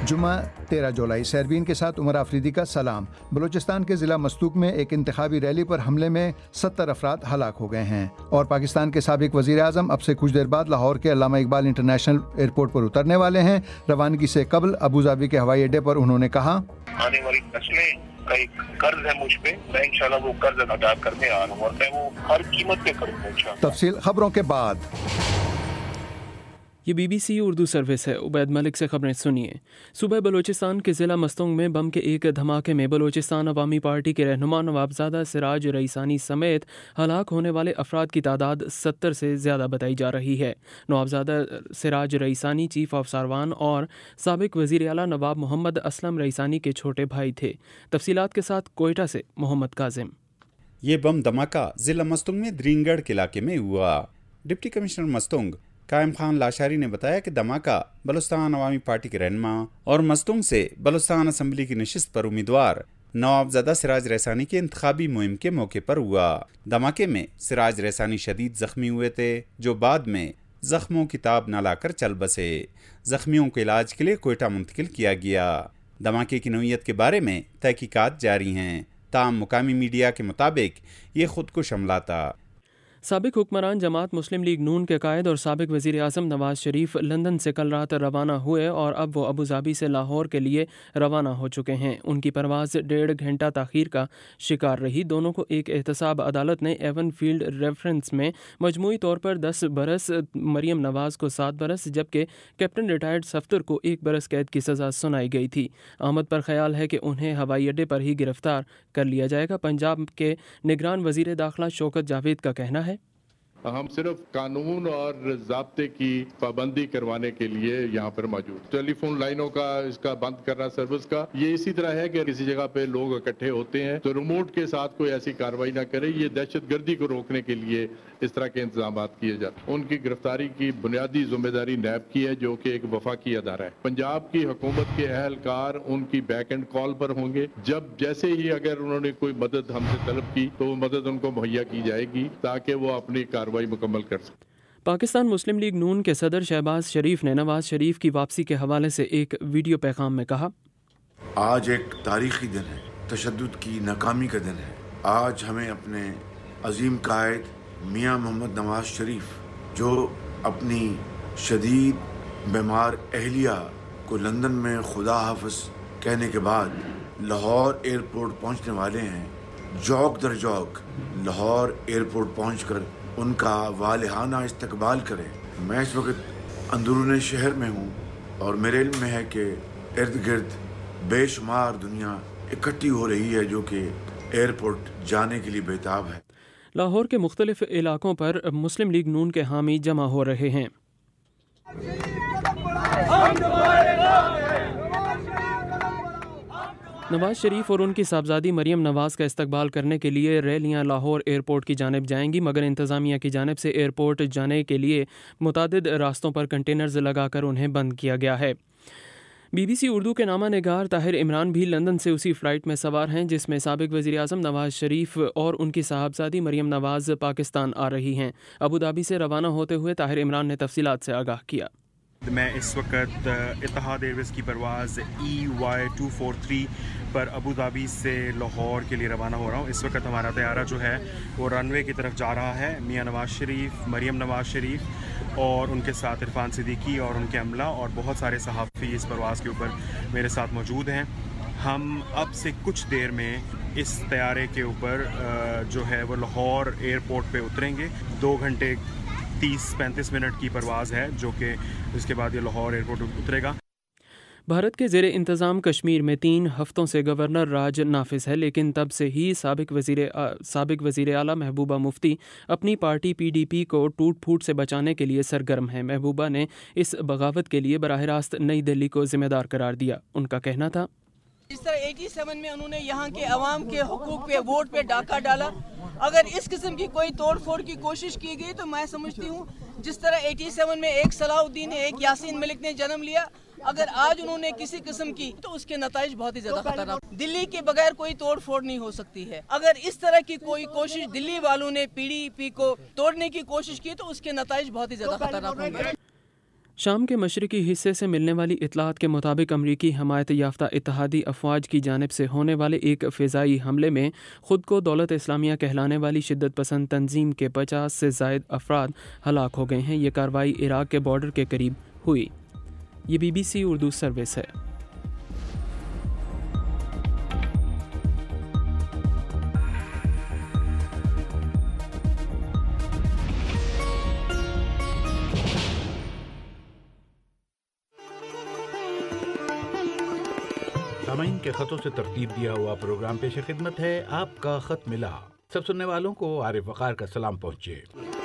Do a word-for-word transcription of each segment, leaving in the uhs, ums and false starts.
जुमा तेरह जुलाई। सैरबीन के साथ उमर आफरीदी का सलाम। बलूचिस्तान के ज़िला मस्तूक में एक इंतखाबी रैली पर हमले में सत्तर अफराद हलाक हो गए हैं। और पाकिस्तान के साबिक वज़ीर आज़म अब से कुछ देर बाद लाहौर के अल्लामा इकबाल इंटरनेशनल एयरपोर्ट पर उतरने वाले हैं। रवानगी से कबल अबूधाबी के हवाई अड्डे पर उन्होंने कहा, आने वाली नस्लें का एक कर्ज है मुझ पे, मैं इंशाल्लाह वो कर्ज अदा करने आ रहा हूँ और मैं वो हर कीमत पे करूँगा। तफसील खबरों के बाद। ये बीबीसी उर्दू सर्विस है। उबैद मलिक से खबरें सुनिए। सुबह बलूचिस्तान के ज़िला मस्तूंग में बम के एक धमाके में बलूचिस्तान अवामी पार्टी के रहनुमा नवाबजादा सिराज रईसानी समेत हलाक होने वाले अफराद की तादाद सत्तर से ज़्यादा बताई जा रही है। नवाबजादा सिराज रईसानी चीफ ऑफ सारवान और साबिक वज़ीर आला नवाब मोहम्मद असलम रईसानी के छोटे भाई थे। तफसीलात के साथ कोयटा से मोहम्मद काजिम। ये बम धमाका ज़िला मस्तूंग में द्रींगढ़ के इलाके में हुआ। डिप्टी कमिश्नर मस्तूंग कायम खान लाशारी ने बताया कि धमाका बलूचिस्तान अवामी पार्टी के रहनुमा और मस्तूंग से बलूचिस्तान असम्बली की नशिस्त पर उम्मीदवार नवाबजादा सिराज रईसानी के इंतखाबी मुहिम के मौके पर हुआ। धमाके में सिराज रईसानी शदीद जख्मी हुए थे, जो बाद में जख्मों की ताब न लाकर चल बसे। जख्मियों को इलाज के लिए कोयटा मुंतकिल किया गया। धमाके की नौइयत के बारे में तहकीकात जारी हैं। ताम मुकामी मीडिया के मुताबिक ये खुदकुश हमला था। साबिक हुक्मरान जमात मुस्लिम लीग नून के कायद और साबिक वज़ीर आज़म नवाज शरीफ लंदन से कल रात रवाना हुए और अब वो अबूधाबी से लाहौर के लिए रवाना हो चुके हैं। उनकी परवाज़ डेढ़ घंटा ताख़ीर का शिकार रही। दोनों को एक एहतसाब अदालत ने एवन फील्ड रेफरेंस में मजमूई तौर पर दस बरस, मरियम नवाज़ को सात बरस जबकि कैप्टन रिटायर्ड सफ्तर को एक बरस कैद की सज़ा सुनाई गई थी। अहमद पर ख्याल है कि उन्हें हवाई अड्डे पर ही गिरफ्तार कर लिया जाएगा। पंजाब के निगरान वज़ीर दाखिला शौकत जावेद का कहना है, हम सिर्फ कानून और ज़ाब्ते की पाबंदी करवाने के लिए यहाँ पर मौजूद। टेलीफोन लाइनों का इसका बंद करना सर्विस का, ये इसी तरह है कि किसी जगह पे लोग इकट्ठे होते हैं तो रिमोट के साथ कोई ऐसी कार्रवाई ना करे। ये दहशतगर्दी को रोकने के लिए इस तरह के इंतजाम किए जाते हैं। उनकी गिरफ्तारी की बुनियादी जिम्मेदारी नैब की है, जो कि एक वफाकी अदारा है। पंजाब की हुकूमत के अहलकार उनकी बैक एंड कॉल पर होंगे। जब जैसे ही अगर उन्होंने कोई मदद हमसे तलब की तो वो मदद उनको मुहैया की जाएगी ताकि वो अपनी कार्रवाई मुकम्मल कर सकें। पाकिस्तान मुस्लिम लीग नून के सदर शहबाज शरीफ ने नवाज शरीफ की वापसी के हवाले से एक वीडियो पैगाम में कहा, आज एक तारीखी दिन है, तशद्दुद की नाकामी का दिन है। आज हमें अपने अजीम कायद मियां मोहम्मद नवाज शरीफ, जो अपनी शदीद बीमार अहलिया को लंदन में खुदा हाफिज कहने के बाद लाहौर एयरपोर्ट पहुंचने वाले हैं, जौक दर जौक लाहौर एयरपोर्ट पहुंचकर उनका वालिहाना इस्तकबाल करें। मैं इस वक्त अंदरूनी शहर में हूँ और मेरे इल्म में है कि इर्द गिर्द बेशुमार दुनिया इकट्ठी हो रही है जो कि एयरपोर्ट जाने के लिए बेताब है। लाहौर के मुख्तलिफ इलाकों पर मुस्लिम लीग नून के हामी जमा हो रहे हैं। नवाज शरीफ और उनकी साहबजादी मरियम नवाज़ का इस्तकबाल करने के लिए रैलियां लाहौर एयरपोर्ट की जानिब जाएंगी, मगर इंतज़ामिया की जानिब से एयरपोर्ट जाने के लिए मुतादिद रास्तों पर कंटेनर्स लगाकर उन्हें बंद किया गया है। बीबीसी उर्दू के नामा निगार ताहिर इमरान भी लंदन से उसी फ़्लाइट में सवार हैं जिसमें साबिक वज़ीर आज़म नवाज शरीफ और उनकी साहबजादी मरियम नवाज़ पाकिस्तान आ रही हैं। अबूधाबी से रवाना होते हुए ताहिर इमरान ने तफसीलात से आगाह किया। मैं इस वक्त इत्तेहाद एयरवेज़ की परवाज़ E Y two four three पर अबूधाबी से लाहौर के लिए रवाना हो रहा हूँ। इस वक्त हमारा तैयारा जो है वो रनवे की तरफ जा रहा है। मियां नवाज शरीफ, मरियम नवाज शरीफ और उनके साथ इरफान सिद्दीकी और उनके अमला और बहुत सारे सहाफ़ी इस परवाज़ के ऊपर मेरे साथ मौजूद हैं। हम अब से कुछ देर में इस तैयारे के ऊपर जो है वो लाहौर एयरपोर्ट पे उतरेंगे। दो घंटे तीस पैंतीस मिनट की परवाज़ है जो कि इसके बाद ये लाहौर एयरपोर्ट उतरेगा। भारत के ज़ेरे इंतज़ाम कश्मीर में तीन हफ़्तों से गवर्नर राज नाफिज है, लेकिन तब से ही साबिक वज़ीर साबिक वज़ीर आला महबूबा मुफ्ती अपनी पार्टी पीडीपी को टूट फूट से बचाने के लिए सरगर्म हैं। महबूबा ने इस बगावत के लिए बराह रास्त नई दिल्ली को ज़िम्मेदार करार दिया। उनका कहना था, जिस तरह सत्तासी में उन्होंने यहाँ के अवाम के हुकूक पे वोट पे डाका डाला, अगर इस किस्म की कोई तोड़ फोड़ की कोशिश की गई तो मैं समझती हूँ जिस तरह सत्तासी में एक सलाहुद्दीन ने, एक यासीन मलिक ने जन्म लिया, अगर आज उन्होंने किसी किस्म की तो उसके नताइज बहुत ही ज्यादा खतरनाक। दिल्ली के बगैर कोई तोड़ फोड़ नहीं हो सकती है। अगर इस तरह की कोई कोशिश दिल्ली वालों ने पीडीपी को तोड़ने की कोशिश की तो उसके नताइज बहुत ही ज्यादा खतरनाक होंगे। شام کے مشرقی حصے سے ملنے والی اطلاعات کے مطابق امریکی حمایت یافتہ اتحادی افواج کی جانب سے ہونے والے ایک فضائی حملے میں خود کو دولت اسلامیہ کہلانے والی شدت پسند تنظیم کے پچاس سے زائد افراد ہلاک ہو گئے ہیں۔ یہ کارروائی عراق کے بارڈر کے قریب ہوئی۔ یہ B B C Urdu service ہے۔ سامعین کے خطوں سے ترتیب دیا ہوا پروگرام پیش خدمت ہے آپ کا خط ملا۔ سب سننے والوں کو عارف وقار کا سلام پہنچے۔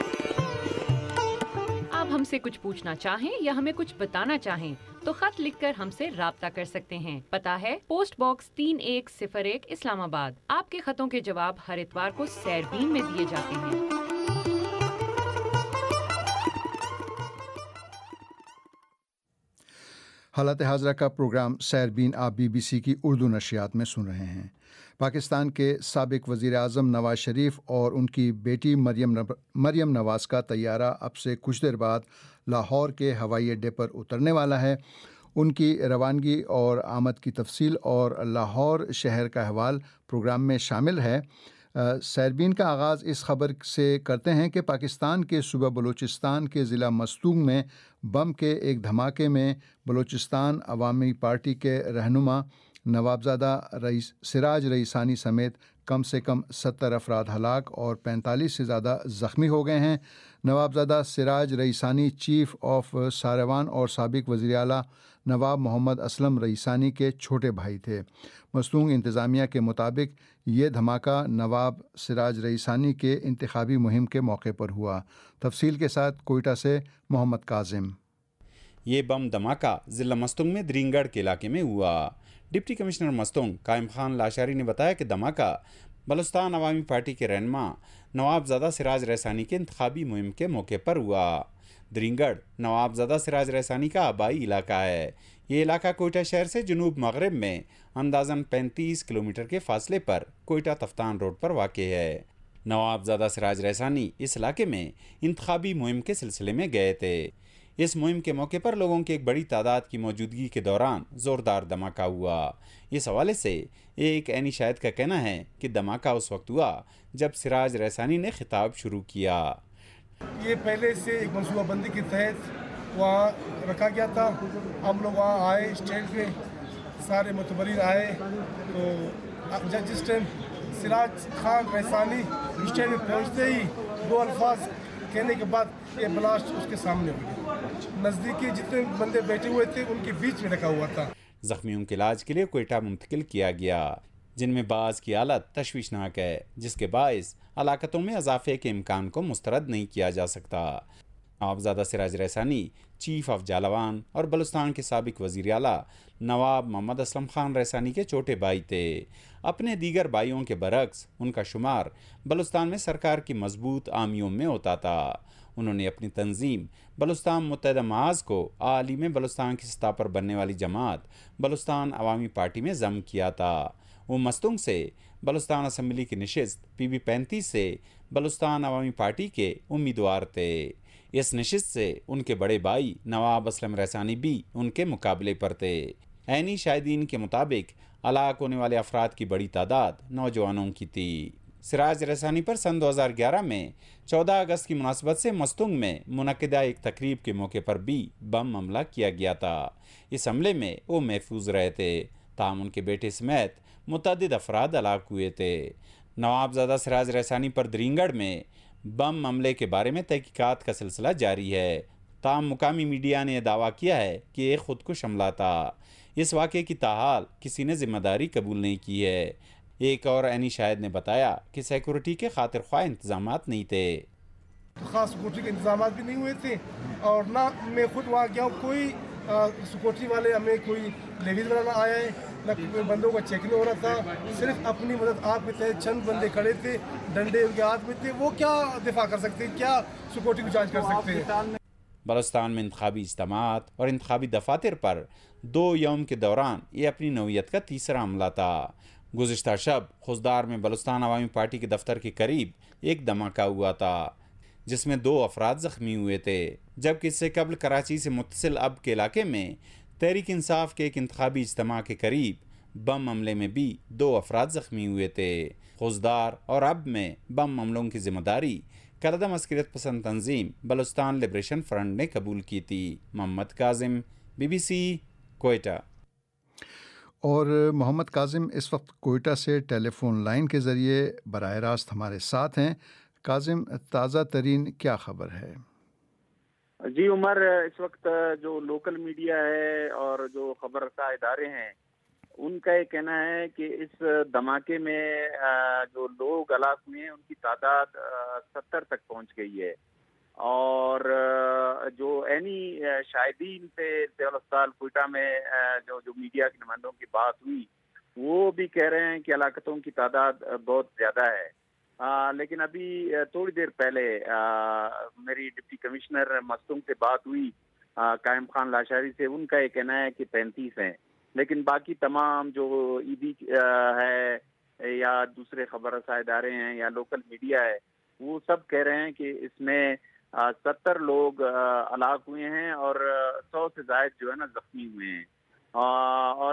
آپ ہم سے کچھ پوچھنا چاہیں یا ہمیں کچھ بتانا چاہیں تو خط لکھ کر ہم سے رابطہ کر سکتے ہیں۔ پتہ ہے پوسٹ باکس تین ایک صفر ایک اسلام آباد۔ آپ کے خطوں کے جواب ہر اتوار کو سیربین میں دیے جاتے ہیں۔ حالات حاضرہ کا پروگرام سیربین آپ بی بی سی کی اردو نشریات میں سن رہے ہیں۔ پاکستان کے سابق وزیر اعظم نواز شریف اور ان کی بیٹی مریم مریم نواز کا طیارہ اب سے کچھ دیر بعد لاہور کے ہوائی اڈے پر اترنے والا ہے۔ ان کی روانگی اور آمد کی تفصیل اور لاہور شہر کا احوال پروگرام میں شامل ہے۔ سیربین کا آغاز اس خبر سے کرتے ہیں کہ پاکستان کے صوبہ بلوچستان کے ضلع مستونگ میں بم کے ایک دھماکے میں بلوچستان عوامی پارٹی کے رہنما نوابزادہ رئیس سراج رئیسانی سمیت کم سے کم ستر افراد ہلاک اور پینتالیس سے زیادہ زخمی ہو گئے ہیں۔ نوابزادہ سراج رئیسانی چیف آف ساروان اور سابق وزیر اعلیٰ نواب محمد اسلم رئیسانی کے چھوٹے بھائی تھے۔ مستونگ انتظامیہ کے مطابق یہ دھماکہ نواب سراج رئیسانی کے انتخابی مہم کے موقع پر ہوا۔ تفصیل کے ساتھ کوئٹہ سے محمد کاظم۔ یہ بم دھماکہ ضلع مستونگ میں درینگڑھ کے علاقے میں ہوا۔ ڈپٹی کمشنر مستونگ قائم خان لاشاری نے بتایا کہ دھماکہ بلوچستان عوامی پارٹی کے رہنما نوابزادہ سراج رئیسانی کے انتخابی مہم کے موقع پر ہوا۔ درینگڑھ نوابزادہ سراج رئیسانی کا آبائی علاقہ ہے۔ یہ علاقہ کوئٹہ شہر سے جنوب مغرب میں اندازاً پینتیس کلومیٹر کے فاصلے پر کوئٹہ تفتان روڈ پر واقع ہے۔ نوابزادہ سراج رئیسانی اس علاقے میں انتخابی مہم کے سلسلے میں گئے تھے۔ اس مہم کے موقع پر لوگوں کی ایک بڑی تعداد کی موجودگی کے دوران زوردار دھماکہ ہوا۔ اس حوالے سے ایک عینی شاہد کا کہنا ہے کہ دھماکہ اس وقت ہوا جب سراج رئیسانی نے خطاب شروع کیا۔ یہ پہلے سے ایک منصوبہ بندی کے تحت وہاں رکھا گیا تھا۔ ہم لوگ وہاں آئے، اسٹیج پہ سارے متبرر آئے، تو جس ٹائم سراج خان رئیسانی اسٹیج پہ پہنچتے ہی دو الفاظ کہنے کے بعد یہ بلاسٹ اس کے سامنے ہو گیا۔ نزدیکی جتنے بندے بیٹھے ہوئے تھے ان کے بیچ میں رکھا ہوا تھا۔ زخمیوں کے علاج کے لیے کوئٹہ منتقل کیا گیا، جن میں بعض کی حالت تشویشناک ہے، جس کے باعث ہلاکتوں میں اضافے کے امکان کو مسترد نہیں کیا جا سکتا۔ نوابزادہ سراج رئیسانی چیف آف جالوان اور بلوچستان کے سابق وزیر اعلیٰ نواب محمد اسلم خان رئیسانی کے چھوٹے بھائی تھے۔ اپنے دیگر بھائیوں کے برعکس ان کا شمار بلوچستان میں سرکار کی مضبوط حامیوں میں ہوتا تھا۔ انہوں نے اپنی تنظیم بلوچستان متحدہ محاذ کو حال ہی میں بلوچستان کی سطح پر بننے والی جماعت بلوچستان عوامی پارٹی میں ضم کیا تھا۔ وہ مستونگ سے بلوچستان اسمبلی کی نشست پی بی پینتیس سے بلوچستان عوامی پارٹی کے امیدوار تھے۔ اس نشست سے ان کے بڑے بھائی نواب اسلم رئیسانی بھی ان کے مقابلے پر تھے۔ عینی شاہدین کے مطابق ہلاک ہونے والے افراد کی بڑی تعداد نوجوانوں کی تھی۔ سراج رئیسانی پر سن دو ہزار گیارہ میں چودہ اگست کی مناسبت سے مستونگ میں منعقدہ ایک تقریب کے موقع پر بھی بم حملہ کیا گیا تھا۔ اس حملے میں وہ محفوظ رہے تھے، تاہم ان کے بیٹے سمیت متعدد افراد ہلاک ہوئے تھے۔ نوابزادہ سراج رئیسانی پر درینگڑھ میں بم حملے کے بارے میں تحقیقات کا سلسلہ جاری ہے، تاہم مقامی میڈیا نے دعویٰ کیا ہے کہ یہ خودکش حملہ تھا۔ اس واقعے کی تاحال کسی نے ذمہ داری قبول نہیں کی ہے۔ ایک اور عینی شاہد نے بتایا کہ سیکورٹی کے خاطر خواہ انتظامات نہیں تھے۔ خاص سیکورٹی کے انتظامات بھی نہیں ہوئے تھے، اور نہ میں خود وہاں گیا ہوں، کوئی سیکورٹی والے ہمیں کوئی لیویز بنانا آیا ہے، نہ کوئی بندوں کا چیکنگ ہو رہا تھا۔ صرف اپنی مدد آپ کے تحت چند بندے کھڑے تھے، ڈنڈے ان کے ہاتھ میں تھے، وہ کیا دفاع کر سکتے ہیں، کیا سیکورٹی کو جانچ کر سکتے ہیں۔ بلوچستان میں انتخابی اجتماعات اور انتخابی دفاتر پر دو یوم کے دوران یہ اپنی نوعیت کا تیسرا حملہ تھا۔ گزشتہ شب خوزدار میں بلوچستان عوامی پارٹی کے دفتر کے قریب ایک دھماکہ ہوا تھا، جس میں دو افراد زخمی ہوئے تھے، جبکہ اس سے قبل کراچی سے متصل اب کے علاقے میں تحریک انصاف کے ایک انتخابی اجتماع کے قریب بم حملے میں بھی دو افراد زخمی ہوئے تھے۔ خوزدار اور اب میں بم حملوں کی ذمہ داری کردم عسکریت پسند تنظیم بلوچستان لبریشن فرنٹ نے قبول کی تھی۔ Muhammad Kazim, B B C, Quetta. اور محمد کاظم اس وقت کوئٹہ سے ٹیلی فون لائن کے ذریعے براہ راست ہمارے ساتھ ہیں۔ کاظم، تازہ ترین کیا خبر ہے؟ جی عمر، اس وقت جو لوکل میڈیا ہے اور جو خبر رساں ادارے ہیں ان کا یہ کہنا ہے کہ اس دھماکے میں جو لوگ ہلاک ہوئے ہیں ان کی تعداد ستر تک پہنچ گئی ہے، اور جو عینی شاہدین سے سول اسپتال کوئٹہ میں جو جو میڈیا کے نمائندوں کی بات ہوئی وہ بھی کہہ رہے ہیں کہ ہلاکتوں کی تعداد بہت زیادہ ہے۔ آ, لیکن ابھی تھوڑی دیر پہلے آ, میری ڈپٹی کمشنر مستونگ سے بات ہوئی آ, قائم خان لاشاری سے، ان کا یہ کہنا ہے کہ پینتیس ہیں، لیکن باقی تمام جو ای بی ہے یا دوسرے خبر رساں ادارے ہیں یا لوکل میڈیا ہے وہ سب کہہ رہے ہیں کہ اس میں ستر لوگ ہلاک ہوئے ہیں اور سو سے زائد جو ہے نا زخمی ہوئے ہیں، اور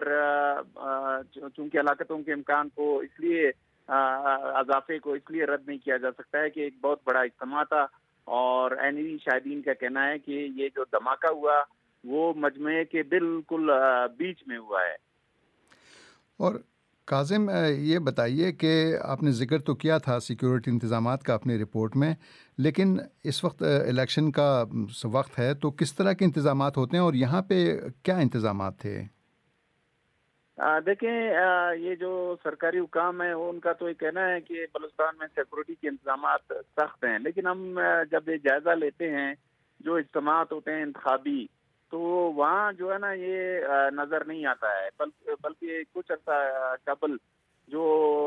چونکہ ہلاکتوں کے امکان کو اس لیے اضافے کو اس لیے رد نہیں کیا جا سکتا ہے کہ ایک بہت بڑا اجتماع تھا، اور عینی شاہدین کا کہنا ہے کہ یہ جو دھماکہ ہوا وہ مجمعے کے بالکل بیچ میں ہوا ہے۔ اور کاظم، یہ بتائیے کہ آپ نے ذکر تو کیا تھا سیکیورٹی انتظامات کا اپنی رپورٹ میں، لیکن اس وقت الیکشن کا وقت ہے تو کس طرح کے انتظامات ہوتے ہیں اور یہاں پہ کیا انتظامات تھے؟ دیکھیں، یہ جو سرکاری حکام ہیں ان کا تو یہ کہنا ہے کہ بلوچستان میں سیکورٹی کے انتظامات سخت ہیں، لیکن ہم جب یہ جائزہ لیتے ہیں جو اجتماعات ہوتے ہیں انتخابی تو وہاں جو ہے نا یہ نظر نہیں آتا ہے، بلکہ کچھ عرصہ قبل جو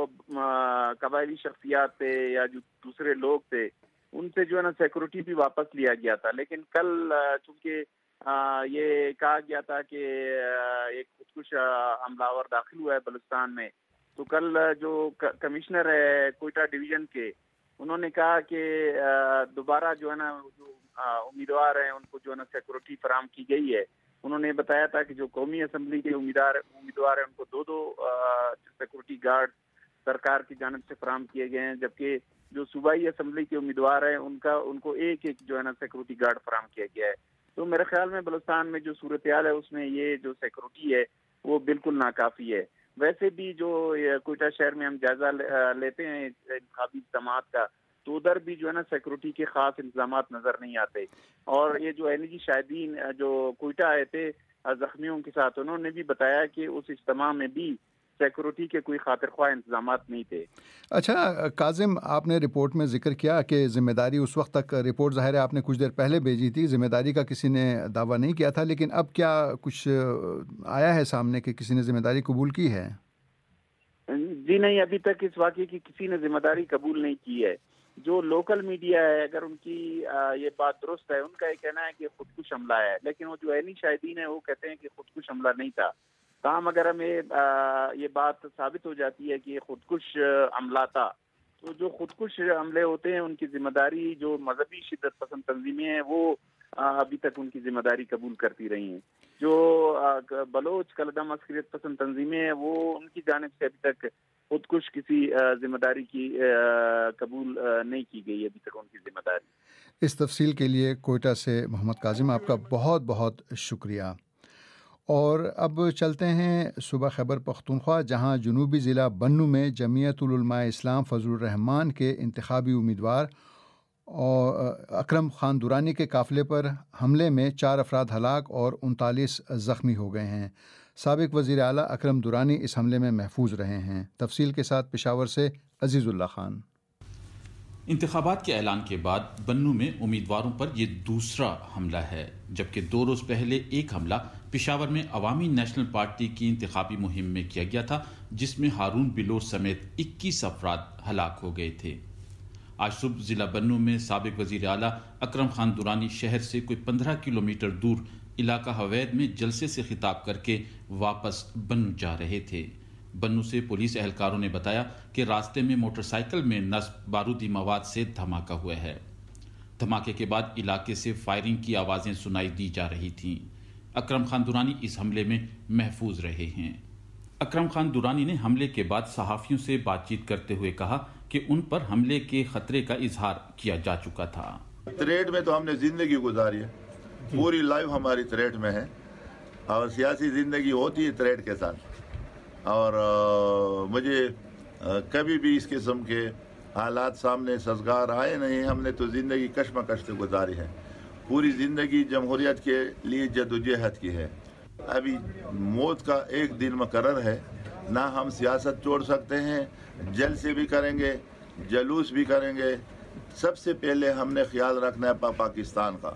قبائلی شخصیات تھے یا جو دوسرے لوگ تھے ان سے جو ہے نا سیکورٹی بھی واپس لیا گیا تھا، لیکن کل چونکہ یہ کہا گیا تھا کہ ایک خودکش حملہ آور داخل ہوا ہے بلوچستان میں، تو کل جو کمشنر ہے کوئٹہ ڈویژن کے انہوں نے کہا کہ دوبارہ جو ہے نا جو امیدوار ہیں ان کو جو ہے نا سیکورٹی فراہم کی گئی ہے۔ انہوں نے بتایا تھا کہ جو قومی اسمبلی کے امیدوار امیدوار ہیں ان کو دو دو سیکورٹی گارڈ سرکار کی جانب سے فراہم کیے گئے ہیں، جبکہ جو صوبائی اسمبلی کے امیدوار ہیں ان کا ان کو ایک ایک جو ہے نا سیکورٹی گارڈ فراہم کیا گیا ہے۔ تو میرے خیال میں بلوچستان میں جو صورتحال ہے اس میں یہ جو سیکورٹی ہے وہ بالکل ناکافی ہے۔ ویسے بھی جو کوئٹہ شہر میں ہم جائزہ لیتے ہیں انتخابی اجتماعات کا تو ادھر بھی جو ہے نا سیکورٹی کے خاص انتظامات نظر نہیں آتے، اور یہ جو این جی شاہدین جو کوئٹہ آئے تھے زخمیوں کے ساتھ انہوں نے بھی بتایا کہ اس اجتماع میں بھی سیکورٹی کے کوئی خاطر خواہ انتظامات نہیں تھے۔ اچھا کاظم، آپ نے رپورٹ میں ذکر کیا کہ ذمہ داری اس وقت تک، رپورٹ ظاہر ہے آپ نے کچھ دیر پہلے بھیجی تھی، ذمہ داری کا کسی نے دعویٰ نہیں کیا تھا، لیکن اب کیا کچھ آیا ہے سامنے کہ کسی نے ذمہ داری قبول کی ہے؟ جی نہیں، ابھی تک اس واقعے کی کسی نے ذمہ داری قبول نہیں کی ہے۔ جو لوکل میڈیا ہے اگر ان کی یہ بات درست ہے، ان کا یہ کہنا ہے کہ خودکش حملہ ہے، لیکن وہ جو عینی شاہدین ہیں وہ کہتے ہیں کہ خودکش حملہ نہیں تھا۔ تاہم اگر ہمیں یہ بات ثابت ہو جاتی ہے کہ یہ خودکش حملہ تھا تو جو خودکش حملے ہوتے ہیں ان کی ذمہ داری جو مذہبی شدت پسند تنظیمیں ہیں وہ ابھی تک ان کی ذمہ داری قبول کرتی رہی ہیں۔ جو بلوچ کلدم عسکریت پسند تنظیمیں ہیں وہ ان کی جانب سے ابھی تک خودکش کسی ذمہ داری کی قبول نہیں کی گئی ابھی تک ان کی ذمہ داری۔ اس تفصیل کے لیے کوئٹہ سے محمد کاظم آپ کا بہت بہت شکریہ۔ اور اب چلتے ہیں صوبہ خیبر پختونخوا، جہاں جنوبی ضلع بنوں میں جمعیت العلماء اسلام فضل الرحمان کے انتخابی امیدوار اور اکرم خان درانی کے قافلے پر حملے میں چار افراد ہلاک اور انتالیس زخمی ہو گئے ہیں۔ سابق وزیر اعلیٰ اکرم درانی اس حملے میں محفوظ رہے ہیں۔ تفصیل کے ساتھ پشاور سے عزیز اللہ خان۔ انتخابات کے اعلان کے بعد بنوں میں امیدواروں پر یہ دوسرا حملہ ہے، جبکہ دو روز پہلے ایک حملہ پشاور میں عوامی نیشنل پارٹی کی انتخابی مہم میں کیا گیا تھا، جس میں ہارون بلوچ سمیت اکیس افراد ہلاک ہو گئے تھے۔ آج صبح ضلع بنوں میں سابق وزیر اعلیٰ اکرم خان درانی شہر سے کوئی پندرہ کلومیٹر دور علاقہ حوید میں جلسے سے خطاب کر کے واپس بنوں جا رہے تھے۔ بنوں سے پولیس اہلکاروں نے بتایا کہ راستے میں موٹر سائیکل میں نصب بارودی مواد سے دھماکہ ہوا ہے۔ دھماکے کے بعد علاقے سے فائرنگ کی آوازیں سنائی دی جا رہی تھیں۔ اکرم خان درانی اس حملے میں محفوظ رہے ہیں۔ اکرم خان درانی نے حملے کے بعد صحافیوں سے بات چیت کرتے ہوئے کہا کہ ان پر حملے کے خطرے کا اظہار کیا جا چکا تھا۔ تریٹ میں تو ہم نے زندگی گزاری ہے، پوری لائف ہماری تریٹ میں ہے، اور سیاسی زندگی ہوتی ہے تریٹ کے ساتھ، اور مجھے کبھی بھی اس قسم کے حالات سامنے سازگار آئے نہیں۔ ہم نے تو زندگی کشمکش سے گزاری ہے، پوری زندگی جمہوریت کے لیے جدوجہد کی ہے۔ ابھی موت کا ایک دن مقرر ہے، نہ ہم سیاست چھوڑ سکتے ہیں، جلسے بھی کریں گے، جلوس بھی کریں گے۔ سب سے پہلے ہم نے خیال رکھنا ہے پا پاکستان کا۔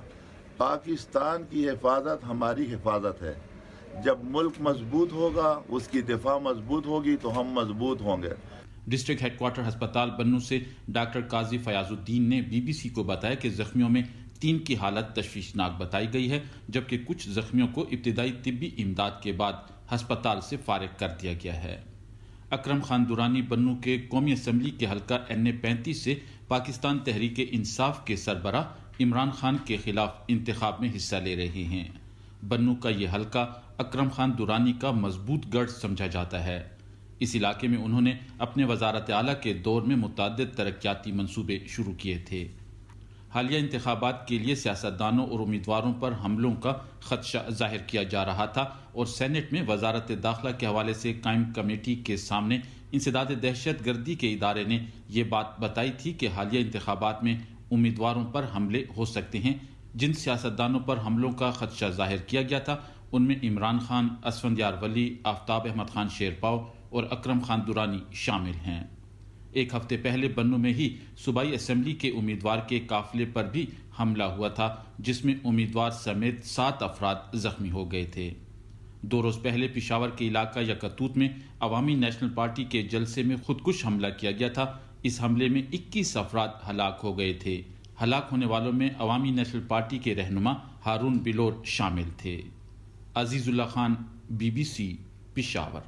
پاکستان کی حفاظت ہماری حفاظت ہے۔ جب ملک مضبوط ہوگا، اس کی دفاع مضبوط ہوگی تو ہم مضبوط ہوں گے۔ ڈسٹرکٹ ہیڈ کوارٹر ہسپتال بنوں سے ڈاکٹر قاضی فیاض الدین نے بی بی سی کو بتایا کہ زخمیوں میں تین کی حالت تشویشناک بتائی گئی ہے، جبکہ کچھ زخمیوں کو ابتدائی طبی امداد کے بعد ہسپتال سے فارغ کر دیا گیا ہے۔ اکرم خان درانی بنوں کے قومی اسمبلی کے حلقہ این اے پینتیس سے پاکستان تحریک انصاف کے سربراہ عمران خان کے خلاف انتخاب میں حصہ لے رہے ہیں۔ بنوں کا یہ حلقہ اکرم خان درانی کا مضبوط گڑھ سمجھا جاتا ہے۔ اس علاقے میں انہوں نے اپنے وزارت اعلیٰ کے دور میں متعدد ترقیاتی منصوبے شروع کیے تھے۔ حالیہ انتخابات کے لیے سیاستدانوں اور امیدواروں پر حملوں کا خدشہ ظاہر کیا جا رہا تھا، اور سینٹ میں وزارت داخلہ کے حوالے سے قائم کمیٹی کے سامنے انسداد دہشت گردی کے ادارے نے یہ بات بتائی تھی کہ حالیہ انتخابات میں امیدواروں پر حملے ہو سکتے ہیں۔ جن سیاستدانوں پر حملوں کا خدشہ ظاہر کیا گیا تھا ان میں عمران خان، اسفندیار ولی، آفتاب احمد خان شیرپاؤ اور اکرم خان درانی شامل ہیں۔ ایک ہفتے پہلے بنوں میں ہی صوبائی اسمبلی کے امیدوار کے قافلے پر بھی حملہ ہوا تھا، جس میں امیدوار سمیت سات افراد زخمی ہو گئے تھے۔ دو روز پہلے پشاور کے علاقہ یکتوت میں عوامی نیشنل پارٹی کے جلسے میں خودکش حملہ کیا گیا تھا۔ اس حملے میں اکیس افراد ہلاک ہو گئے تھے۔ ہلاک ہونے والوں میں عوامی نیشنل پارٹی کے رہنما ہارون بلور شامل تھے۔ Azizullah Khan, B B C, Peshawar.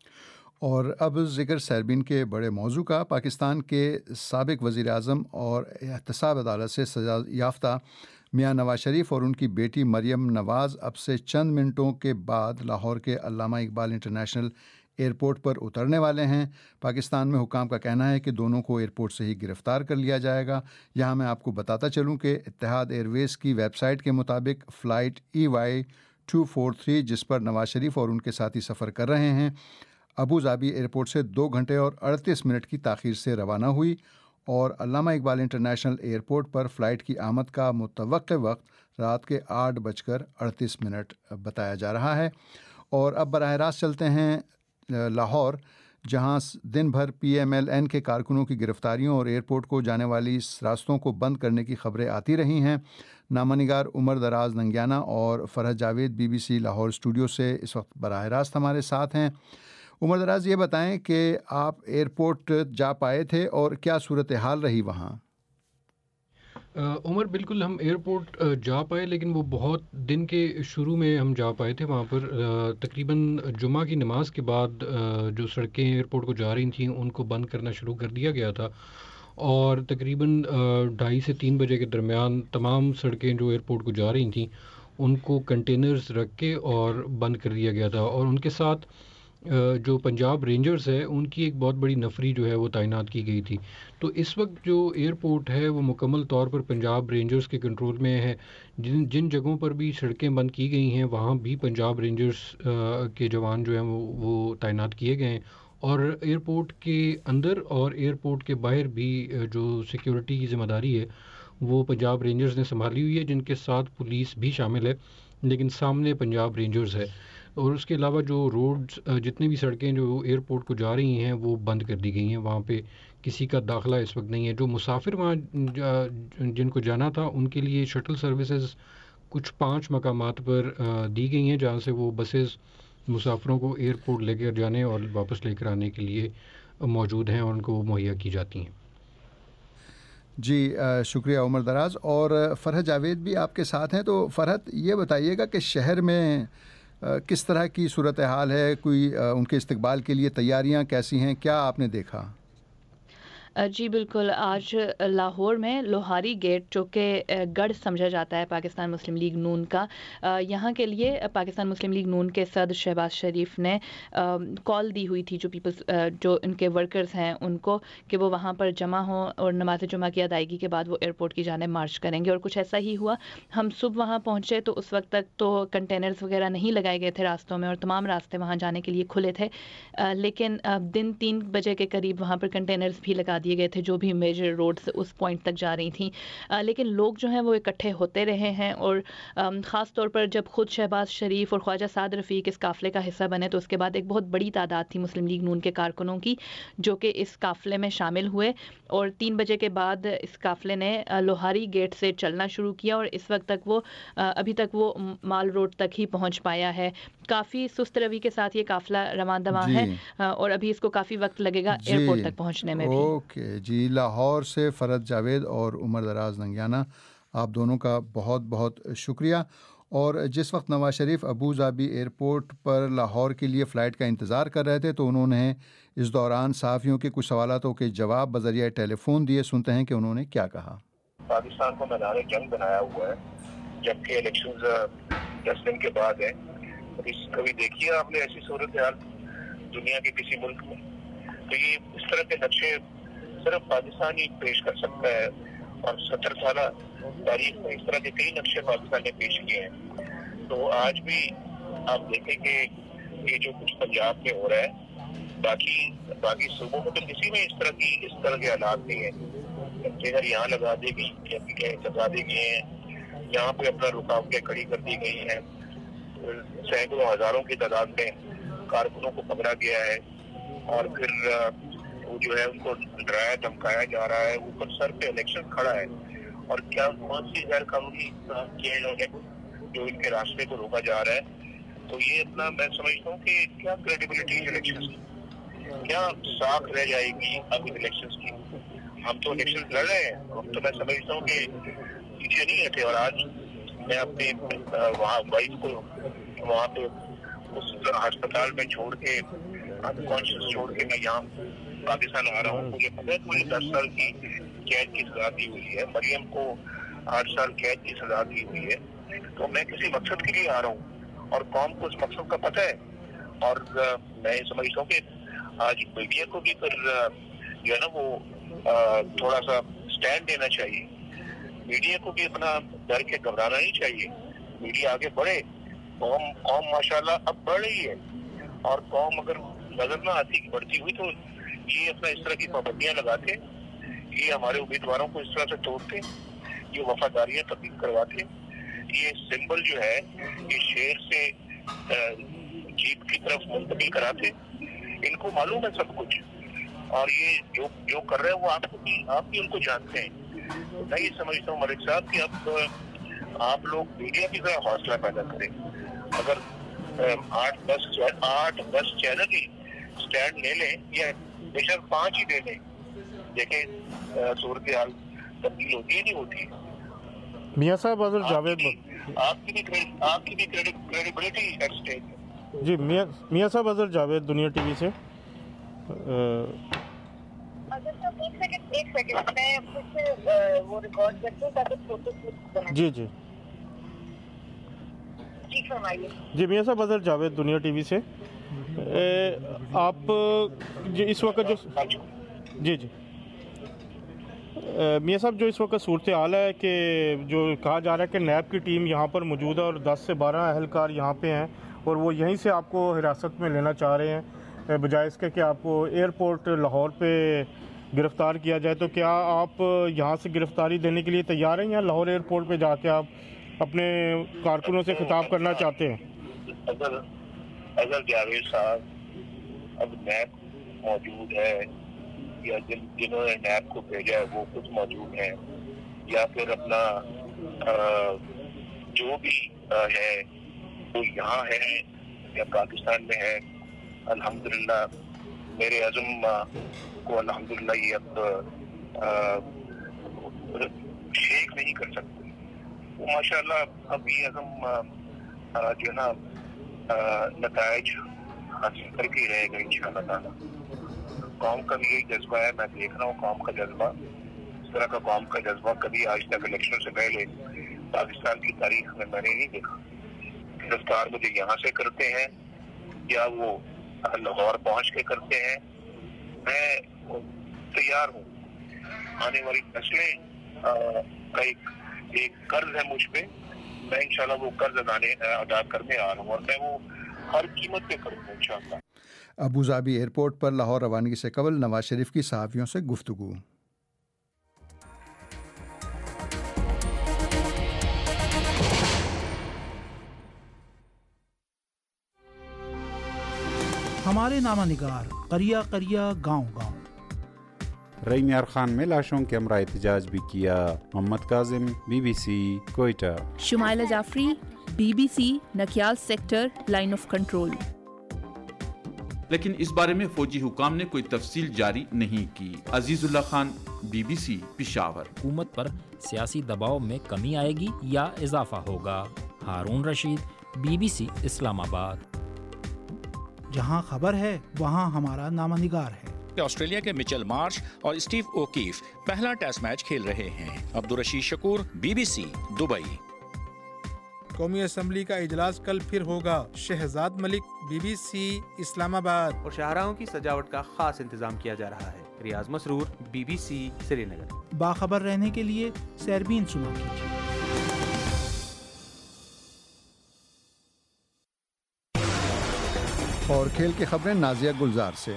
اور اب ذکر سیربین کے بڑے موضوع کا۔ پاکستان کے سابق وزیر اعظم اور احتساب عدالت سے سزا یافتہ میاں نواز شریف اور ان کی بیٹی مریم نواز اب سے چند منٹوں کے بعد لاہور کے علامہ اقبال انٹرنیشنل ایئرپورٹ پر اترنے والے ہیں۔ پاکستان میں حکام کا کہنا ہے کہ دونوں کو ایئرپورٹ سے ہی گرفتار کر لیا جائے گا۔ یہاں میں آپ کو بتاتا چلوں کہ اتحاد ایئر ویز کی ویب سائٹ کے مطابق flight E Y two four three جس پر نواز شریف اور ان کے ساتھی سفر کر رہے ہیں، ابو ظہبی ایئرپورٹ سے دو گھنٹے اور اڑتیس منٹ کی تاخیر سے روانہ ہوئی، اور علامہ اقبال انٹرنیشنل ایئرپورٹ پر فلائٹ کی آمد کا متوقع وقت رات کے آٹھ بج کر اڑتیس منٹ بتایا جا رہا ہے۔ اور اب براہ راست چلتے ہیں لاہور، جہاں دن بھر پی ایم ایل این کے کارکنوں کی گرفتاریوں اور ایئرپورٹ کو جانے والی راستوں کو بند کرنے کی خبریں آتی رہی ہیں۔ نامہ نگار عمر دراز ننگیانہ اور Farhat Javed B B C Lahore studio سے اس وقت براہ راست ہمارے ساتھ ہیں۔ عمر دراز، یہ بتائیں کہ آپ ایئرپورٹ جا پائے تھے اور کیا صورتحال رہی وہاں؟ عمر، بالکل ہم ایئرپورٹ جا پائے، لیکن وہ بہت دن کے شروع میں ہم جا پائے تھے۔ وہاں پر تقریباً جمعہ کی نماز کے بعد جو سڑکیں ایئرپورٹ کو جا رہی تھیں ان کو بند کرنا شروع کر دیا گیا تھا، اور تقریباً ڈھائی سے تین بجے کے درمیان تمام سڑکیں جو ایئرپورٹ کو جا رہی تھیں ان کو کنٹینرز رکھ کے اور بند کر دیا گیا تھا، اور ان کے ساتھ جو پنجاب رینجرز ہے ان کی ایک بہت بڑی نفری جو ہے وہ تعینات کی گئی تھی۔ تو اس وقت جو ایئرپورٹ ہے وہ مکمل طور پر پنجاب رینجرز کے کنٹرول میں ہے۔ جن جن جگہوں پر بھی سڑکیں بند کی گئی ہیں وہاں بھی پنجاب رینجرز کے جوان جو ہیں وہ وہ تعینات کیے گئے ہیں، اور ایئرپورٹ کے اندر اور ایئرپورٹ کے باہر بھی جو سیکیورٹی کی ذمہ داری ہے وہ پنجاب رینجرز نے سنبھالی ہوئی ہے، جن کے ساتھ پولیس بھی شامل ہے، لیکن سامنے پنجاب رینجرز ہے۔ اور اس کے علاوہ جو روڈز جتنی بھی سڑکیں جو ایئرپورٹ کو جا رہی ہیں وہ بند کر دی گئی ہیں، وہاں پہ کسی کا داخلہ اس وقت نہیں ہے۔ جو مسافر وہاں جن کو جانا تھا ان کے لیے شٹل سروسز کچھ پانچ مقامات پر دی گئی ہیں، جہاں سے وہ بسز مسافروں کو ایئرپورٹ لے کر جانے اور واپس لے کر آنے کے لیے موجود ہیں اور ان کو مہیا کی جاتی ہیں۔ جی شکریہ عمر دراز۔ اور فرحت جاوید بھی آپ کے ساتھ ہیں، تو فرحت یہ بتائیے گا کہ شہر میں کس طرح کی صورتحال ہے، کوئی ان کے استقبال کے لیے تیاریاں کیسی ہیں، کیا آپ نے دیکھا؟ جی بالکل، آج لاہور میں لوہاری گیٹ جو کہ گڑھ سمجھا جاتا ہے پاکستان مسلم لیگ نون کا، یہاں کے لیے پاکستان مسلم لیگ نون کے صدر شہباز شریف نے کال دی ہوئی تھی جو پیپلز جو ان کے ورکرز ہیں ان کو کہ وہ وہاں پر جمع ہوں اور نماز جمعہ کی ادائیگی کے بعد وہ ایئرپورٹ کی جانب مارچ کریں گے، اور کچھ ایسا ہی ہوا۔ ہم صبح وہاں پہنچے تو اس وقت تک تو کنٹینرز وغیرہ نہیں لگائے گئے تھے راستوں میں اور تمام راستے وہاں جانے کے لیے کھلے تھے، لیکن دن تین بجے کے قریب وہاں پر کنٹینرز بھی لگا دیے گئے تھے جو بھی میجر روڈ سے اس پوائنٹ تک جا رہی تھیں، لیکن لوگ جو ہیں وہ اکٹھے ہوتے رہے ہیں، اور خاص طور پر جب خود شہباز شریف اور خواجہ سعد رفیق اس قافلے کا حصہ بنے تو اس کے بعد ایک بہت بڑی تعداد تھی مسلم لیگ نون کے کارکنوں کی جو کہ اس قافلے میں شامل ہوئے، اور تین بجے کے بعد اس قافلے نے لوہاری گیٹ سے چلنا شروع کیا، اور اس وقت تک وہ ابھی تک وہ مال روڈ تک ہی پہنچ پایا ہے۔ کافی سست روی کے ساتھ یہ قافلہ رواں دواں جی. ہے اور ابھی اس کو کافی وقت لگے گا ایئرپورٹ تک پہنچنے میں بھی۔ اوکے جی، لاہور سے فرد جاوید اور عمر دراز ننگیانہ، آپ دونوں کا بہت بہت شکریہ۔ اور جس وقت نواز شریف ابوظہبی ایئرپورٹ پر لاہور کے لیے فلائٹ کا انتظار کر رہے تھے تو انہوں نے اس دوران صحافیوں کے کچھ سوالاتوں کے جواب بذریعہ ٹیلی فون دیے۔ سنتے ہیں کہ انہوں نے کیا کہا۔ پاکستان کو میدان جنگ بنایا ہوا ہے جبکہ الیکشنز دس دن کے بعد ہیں۔ کبھی دیکھیے آپ نے ایسی صورتحال دنیا کے کسی ملک میں؟ تو یہ اس طرح کے نقشے صرف پاکستان ہی پیش کر سکتا ہے، اور ستر سالہ تاریخ میں اس طرح کے کئی نقشے پاکستان نے پیش کیے ہیں۔ تو آج بھی آپ دیکھیں کہ یہ جو کچھ پنجاب میں ہو رہا ہے، باقی باقی صوبوں میں تو کسی میں اس طرح کی اس طرح کے حالات نہیں ہیں۔ ٹرینر یہاں لگا دی گئی لگا دی گئے ہیں، یہاں پہ اپنا رکاوٹیں کھڑی کر دی گئی ہیں، سینکڑوں ہزاروں کی تعداد میں کارکنوں کو پکڑا گیا ہے، اور پھر وہ جو ہے ان کو ڈرایا دھمکایا جا رہا ہے، اوپر سر پہ الیکشن کھڑا ہے، اور کیا کون سی غیر قانونی کیے انہوں نے جو ان کے راستے کو روکا جا رہا ہے۔ تو یہ اپنا میں سمجھتا ہوں کہ کیا کریڈیبلٹی الیکشن کی، کیا ساکھ رہ جائے گی اب الیکشن کی۔ ہم تو الیکشن لڑ رہے ہیں، ہم تو میں سمجھتا ہوں کہ پیچھے نہیں ہٹے، اور آج میں اپنی وہاں وائف کو وہاں پہ اس ہسپتال میں چھوڑ کے انکانشیس چھوڑ کے میں یہاں پاکستان آ رہا ہوں۔ مجھے پتہ ہے مجھے دس سال کی قید کی سزا دی ہوئی ہے، مریم کو آٹھ سال قید کی سزا دی ہوئی ہے، تو میں کسی مقصد کے لیے آ رہا ہوں اور قوم کو اس مقصد کا پتہ ہے۔ اور میں سمجھتا ہوں کہ آج میڈیا کو بھی پھر جو ہے نا وہ تھوڑا سا اسٹینڈ دینا چاہیے، میڈیا کو بھی اپنا ڈر کے گھبرانا نہیں چاہیے، میڈیا آگے بڑھے۔ قوم قوم ماشاءاللہ اب بڑھ رہی ہے، اور قوم اگر نظر نہ آتی بڑھتی ہوئی تو یہ اپنا اس طرح کی پابندیاں لگاتے، یہ ہمارے امیدواروں کو اس طرح سے توڑتے، یہ وفاداریاں تبدیل کرواتے، یہ سمبل جو ہے یہ شیر سے جیپ کی طرف منتقل کراتے۔ ان کو معلوم ہے سب کچھ، اور یہ جو جو کر رہے ہیں وہ آپ کو بھی آپ بھی ان کو جانتے ہیں۔ میں یہ سمجھتا ہوں ملک صاحب کہ اب آپ لوگ میڈیا کی ذرا حوصلہ پیدا کریں۔ اگر آٹھ دس آٹھ دس چینل ہی اسٹینڈ لے لیں یا بے شک پانچ ہی لے لیں، دیکھیں صورتحال تبدیل ہوتی ہے نہیں ہوتی۔ میاں صاحب اظہر جاوید آپ کی بھی آپ کی بھی کریڈیبلٹی ایٹ اسٹیک ہے۔ جی میاں میاں صاحب اظہر جاوید دنیا ٹی وی سے۔ ایک سیکنڈ میں کچھ وہ ریکارڈ کرتی ہوں تاکہ فوٹو کلک بنا۔ جی جی جی میاں صاحب اظہر جاوید دنیا ٹی وی سے۔ آپ جو اس وقت جو جی جی میاں صاحب جو اس وقت صورتحال ہے کہ جو کہا جا رہا ہے کہ نیب کی ٹیم یہاں پر موجود ہے اور دس سے بارہ اہلکار یہاں پہ ہیں اور وہ یہیں سے آپ کو حراست میں لینا چاہ رہے ہیں بجائے اس کے کہ آپ کو ایئرپورٹ لاہور پہ گرفتار کیا جائے، تو کیا آپ یہاں سے گرفتاری دینے کے لیے تیار ہیں یا لاہور ایئرپورٹ پہ جا کے آپ اپنے کارکنوں سے خطاب کرنا چاہتے ہیں؟ اگر اگر جاوید صاحب اب نیب موجود ہے یا جن جنہوں نے نیب کو بھیجا ہے وہ خود موجود ہیں، یا پھر اپنا جو بھی ہے وہ یہاں ہے یا پاکستان میں ہے، الحمدللہ میرے عزم کو الحمدللہ یہ اب شیک نہیں کر سکتے۔ وہ ماشاءاللہ اب یہ عزم جو ہے نا نتائج حاصل کر کے رہے گا انشاءاللہ تعالی۔ कौम का भी यही जज्बा है। मैं देख रहा हूँ कौम का जज्बा, इस तरह का कौम का जज्बा कभी आज तक इलेक्शन से पहले पाकिस्तान की तारीख में मैंने नहीं देखा। गिरफ्तार मुझे यहाँ से करते हैं या वो लाहौर पहुँच के करते हैं, मैं तैयार हूँ। आने वाली नस्लें का एक एक कर्ज है मुझ पे, मैं इंशाल्लाह वो कर्ज अदाने अदा करने आ रहा हूँ और मैं वो हर कीमत पे करूँगा इंशाल्लाह। अबू धाबी एयरपोर्ट पर लाहौर रवानगी से कबल नवाज शरीफ की सहाफ़ियों से गुफ्तगू। हमारे नामा निगार करिया करिया गाँव गाँव। रईमियार खान में लाशों के हमरा एहतजाज भी किया। Muhammad Kazim, BBC, Quetta. Shumaila Jafri, BBC, Nakiyal sector, line of control. लेकिन इस बारे में फौजी हुकाम ने कोई तफसील जारी नहीं की। अजीजुल्लाह खान, बीबीसी, पेशावर। हुकूमत पर सियासी दबाव में कमी आएगी या इजाफा होगा? हारून रशीद, बीबीसी, इस्लामाबाद। जहां खबर है वहां हमारा नामा निगार है। ऑस्ट्रेलिया के मिचेल मार्श और स्टीव ओकीफ पहला टेस्ट मैच खेल रहे हैं। Abdul Rashid Shakoor, BBC, Dubai. कौमी असम्बली का इजलास कल फिर होगा। शहजाद मलिक, बीबीसी, इस्लामाबाद। और शाहराहों की सजावट का खास इंतजाम किया जा रहा है। रियाज मसरूर, बीबीसी, श्रीनगर। बाखबर रहने के लिए सैरबीन सुनो कीजिए। और खेल की खबरें नाजिया गुलजार से।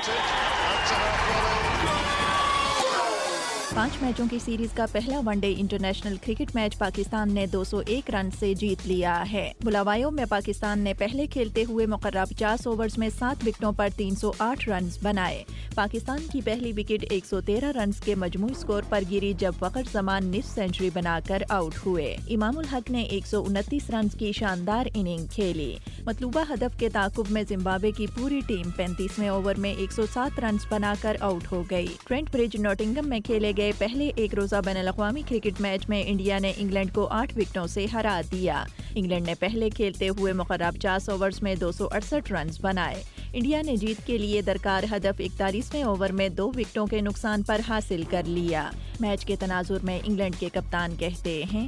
पांच मैचों की सीरीज का पहला one day international cricket match Pakistan ने दो सौ एक रन से जीत लिया है। बुलावायों में पाकिस्तान ने पहले खेलते हुए मुकर्रर पचास ओवर्स में सात विकेटों पर तीन सौ आठ रन बनाए। पाकिस्तान की पहली विकेट एक सौ तेरह रन के मजमूई स्कोर पर गिरी जब फखर जमान निस्फ सेंचुरी बनाकर आउट हुए। इमामुल हक ने एक सौ उनतीस रन की शानदार इनिंग खेली। मतलूबा हदफ के ताकुब में जिम्बाब्वे की पूरी टीम पैंतीसवें ओवर में एक सौ सात रन बनाकर आउट हो गई। ट्रेंट ब्रिज नॉटिंघम में खेले गए पहले एक रोजा बैनुल-अक़वामी क्रिकेट मैच में इंडिया ने इंग्लैंड को आठ विकेटों से हरा दिया। इंग्लैंड ने पहले खेलते हुए मुकर्रर पचास ओवर्स में दो सौ अड़सठ रन बनाए। इंडिया ने जीत के लिए दरकार हदफ इकतालीसवें ओवर में दो विकेटों के नुकसान पर हासिल कर लिया। मैच के तनाजुर में इंग्लैंड के कप्तान कहते हैं,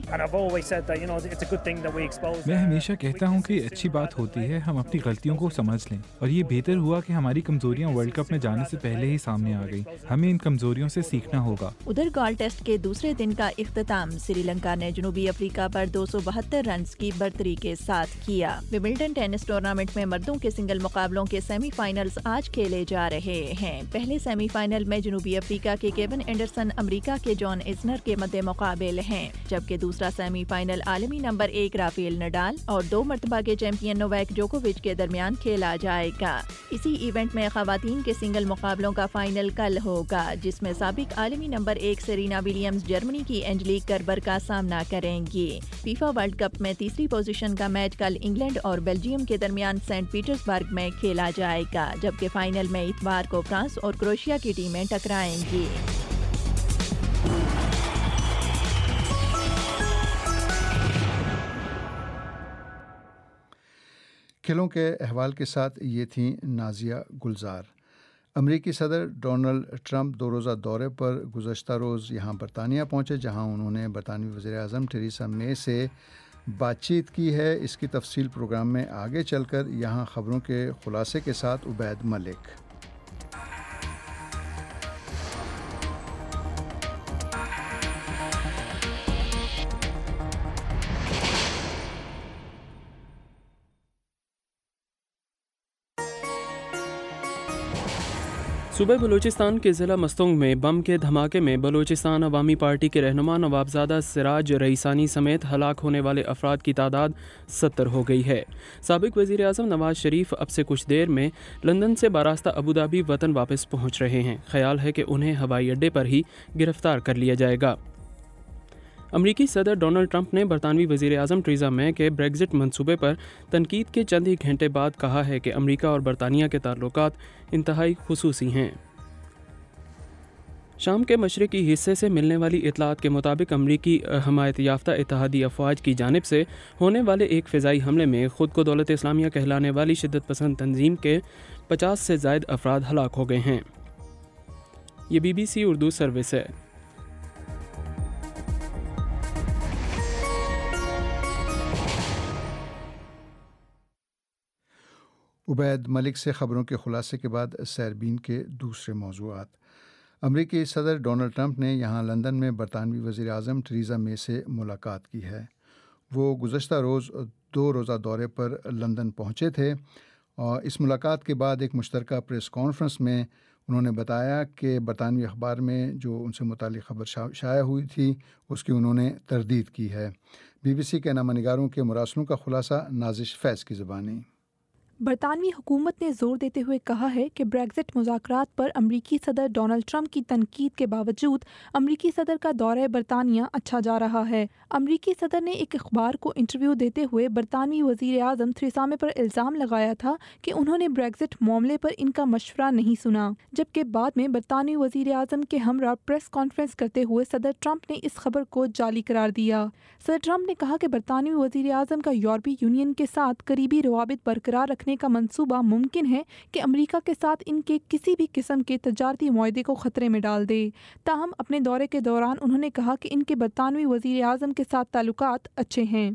मैं हमेशा कहता हूं कि अच्छी बात होती है हम अपनी गलतियों को समझ लें, और ये बेहतर हुआ कि हमारी कमजोरियां वर्ल्ड कप में जाने से पहले ही सामने आ गई। हमें इन कमजोरियों से सीखना होगा। उधर गॉल टेस्ट के दूसरे दिन का इख्तिताम श्रीलंका ने जनूबी अफ्रीका पर दो सौ बहत्तर रन की बढ़तरी के साथ किया। विंबलडन टेनिस टूर्नामेंट में मर्दों के सिंगल मुकाबलों के सेमीफाइनल्स आज खेले जा रहे हैं। पहले सेमीफाइनल में जनूबी अफ्रीका के केविन एंडरसन अमेरिका के जॉन इस्नर के मद्दे मुकाबिल हैं, जबकि दूसरा सेमीफाइनल आलमी नंबर एक राफेल नडाल और दो मर्तबा के चैंपियन नोवाक जोकोविच के दरमियान खेला जाएगा। इसी इवेंट में खवातीन के सिंगल मुकाबलों का फाइनल कल होगा, जिसमें साबिक आलमी नंबर एक सेरेना विलियम्स जर्मनी की एंजेलिक कर्बर का सामना करेंगी। फीफा वर्ल्ड कप में तीसरी पोजीशन का मैच कल इंग्लैंड और बेल्जियम के दरमियान सेंट पीटर्सबर्ग में खेला जाएगा, जबकि फाइनल में इतवार को फ्रांस और क्रोएशिया की टीमें टकराएंगी। खेलों के अहवाल के साथ ये थी नाजिया गुलजार। अमरीकी सदर डोनाल्ड ट्रंप दो रोज़ा दौरे पर गुज़श्ता रोज़ यहाँ बरतानिया पहुँचे, जहाँ उन्होंने बरतानवी वज़ीर-ए-आज़म थेरेसा मे से बातचीत की है। इसकी तफसील प्रोग्राम में आगे चलकर। यहाँ ख़बरों के खुलासे के साथ उबैद मलिक। सूबे बलूचिस्तान के ज़िला मस्तुंग में बम के धमाके में बलूचिस्तान अवामी पार्टी के रहनुमा नवाबजादा सिराज रईसानी समेत हलाक होने वाले अफराद की तादाद सत्तर हो गई है। साबिक वज़ीर आज़म नवाज शरीफ अब से कुछ देर में लंदन से बारास्ता अबू धाबी वतन वापस पहुँच रहे हैं। ख्याल है कि उन्हें हवाई अड्डे पर ही गिरफ्तार कर लिया जाएगा। अमरीकी सदर डोनाल्ड ट्रंप ने बरतानवी वज़ीर आज़म थेरेसा मे के ब्रेग्जिट मंसूबे पर तनकीद के चंद ही घंटे बाद कहा है कि अमरीका और बरतानिया के ताल्लुकात इंतहाई खुसूसी हैं। शाम के मशरक़ी हिस्से से मिलने वाली इतलात के मुताबिक अमरीकी हमायत याफ्ता इत्तेहादी अफवाज की जानिब से होने वाले एक फ़िज़ाई हमले में ख़ुद को दौलत इस्लामिया कहलाने वाली शिद्दत पसंद तंजीम के पचास से ज़ायद अफराद हलाक हो गए हैं। ये B B C Urdu service है। उबैद मलिक से ख़बरों के खुलासे के बाद सैरबीन के दूसरे मौज़ूआत। अमरीकी सदर डोनाल्ड ट्रंप ने यहाँ लंदन में बरतानवी वज़ीर आज़म टेरेसा मे से मुलाकात की है। वो गुज़श्ता रोज़ दो रोज़ा दौरे पर लंदन पहुँचे थे और इस मुलाकात के बाद एक मुश्तरका प्रेस कॉन्फ्रेंस में उन्होंने बताया कि बरतानवी अखबार में जो उनसे मुताल्लिक़ ख़बर शा, शाया हुई थी उसकी उन्होंने तरदीद की है। बी बी सी के नामानिगारों के मुरासलों का खुलासा नाजिश फैज़ की ज़बानी। बरतानवी हुकूमत ने जोर देते हुए कहा है कि ब्रेग्जिट मुज़ाकरात पर अमरीकी सदर डोनाल्ड ट्रंप की तनकीद के बावजूद अमरीकी सदर का दौरा बरतानिया अच्छा जा रहा है। अमरीकी सदर ने एक अखबार को इंटरव्यू देते हुए बरतानवी वज़ीर आज़म थेरेसा मे पर इल्ज़ाम लगाया था कि उन्होंने ब्रेग्जिट मामले पर इनका मशवरा नहीं सुना, जबकि बाद में बरतानवी वज़ीर आज़म के हमरा प्रेस कॉन्फ्रेंस करते हुए सदर ट्रंप ने इस खबर को जाली करार दिया। सदर ट्रंप ने कहा कि बरतानवी वज़ीर आज़म का यूरोपीय यूनियन के साथ करीबी रवाबित बरकरार रखने का मंसूबा मुमकिन है कि अमेरिका के साथ इनके किसी भी किस्म के तजारती मुआहदे को खतरे में डाल दे। ताहम अपने दौरे के दौरान उन्होंने कहा कि इनके बरतानवी वज़ीर आज़म के साथ ताल्लुकात अच्छे हैं।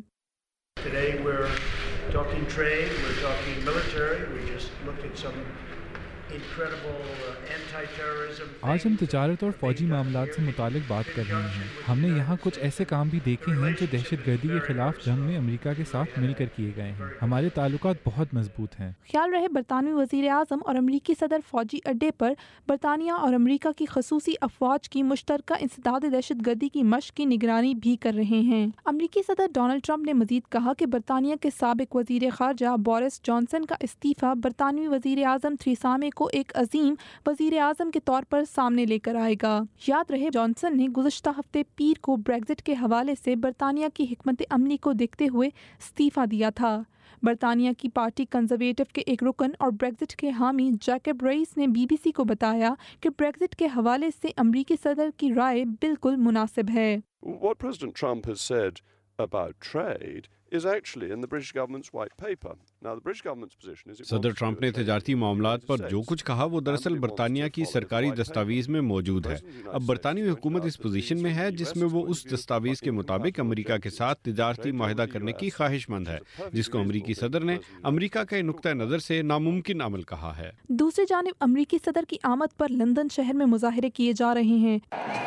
आज हम तिजारत और फौजी मामलात से मुतालिक बात कर रहे हैं। हमने यहाँ कुछ ऐसे काम भी देखे हैं जो दहशत गर्दी के खिलाफ जंग में अमेरिका के साथ मिलकर किए गए हैं। हमारे ताल्लुकात बहुत मजबूत हैं। ख्याल रहे बरतानवी वज़ीर आज़म और अमरीकी सदर फौजी अड्डे पर बरतानिया और अमरीका की खसूसी अफवाज की मुश्तरका इंसदाद दहशत गर्दी की मशक की निगरानी भी कर रहे हैं। अमरीकी सदर डोनाल्ड ट्रंप ने मजीद कहा कि बरतानिया के साबिक वज़ीर ख़ारजा बोरिस जॉनसन का इस्तीफ़ा बरतानवी वज़ीर आज़म थेरेसा मे को एक अजीम वज़ीर आज़म के तौर पर सामने लेकर आएगा। याद रहे जॉनसन ने गुज़श्ता हफ्ते पीर को ब्रेग्जिट के हवाले से बरतानिया की हिकमत अमली को देखते हुए इस्तीफ़ा दिया था। बरतानिया की पार्टी कंजर्वेटिव के एक रुकन और ब्रेग्जिट के हामी जैकब रईस ने बी बी सी को बताया कि ब्रेग्जिट के हवाले से अमरीकी सदर की राय बिल्कुल मुनासिब है। What President Trump has said about trade is actually in the British government's white paper. Now the British government's position is सदर ट्रंप ने तजारती मामलात पर जो कुछ कहा वो दरअसल बरतानिया की सरकारी दस्तावेज में मौजूद है। अब बरतानवी हुकूमत इस पोजीशन में है जिसमें वो उस दस्तावेज के मुताबिक अमेरिका के साथ तजारती माहिदा करने की ख्वाहिशमंद है, जिसको अमेरिकी सदर ने अमेरिका के नुक्ता नज़र से नामुमकिन अमल कहा है। दूसरी जानिब अमेरिकी सदर की आमद पर लंदन शहर में मुजाहरे किए जा रहे हैं।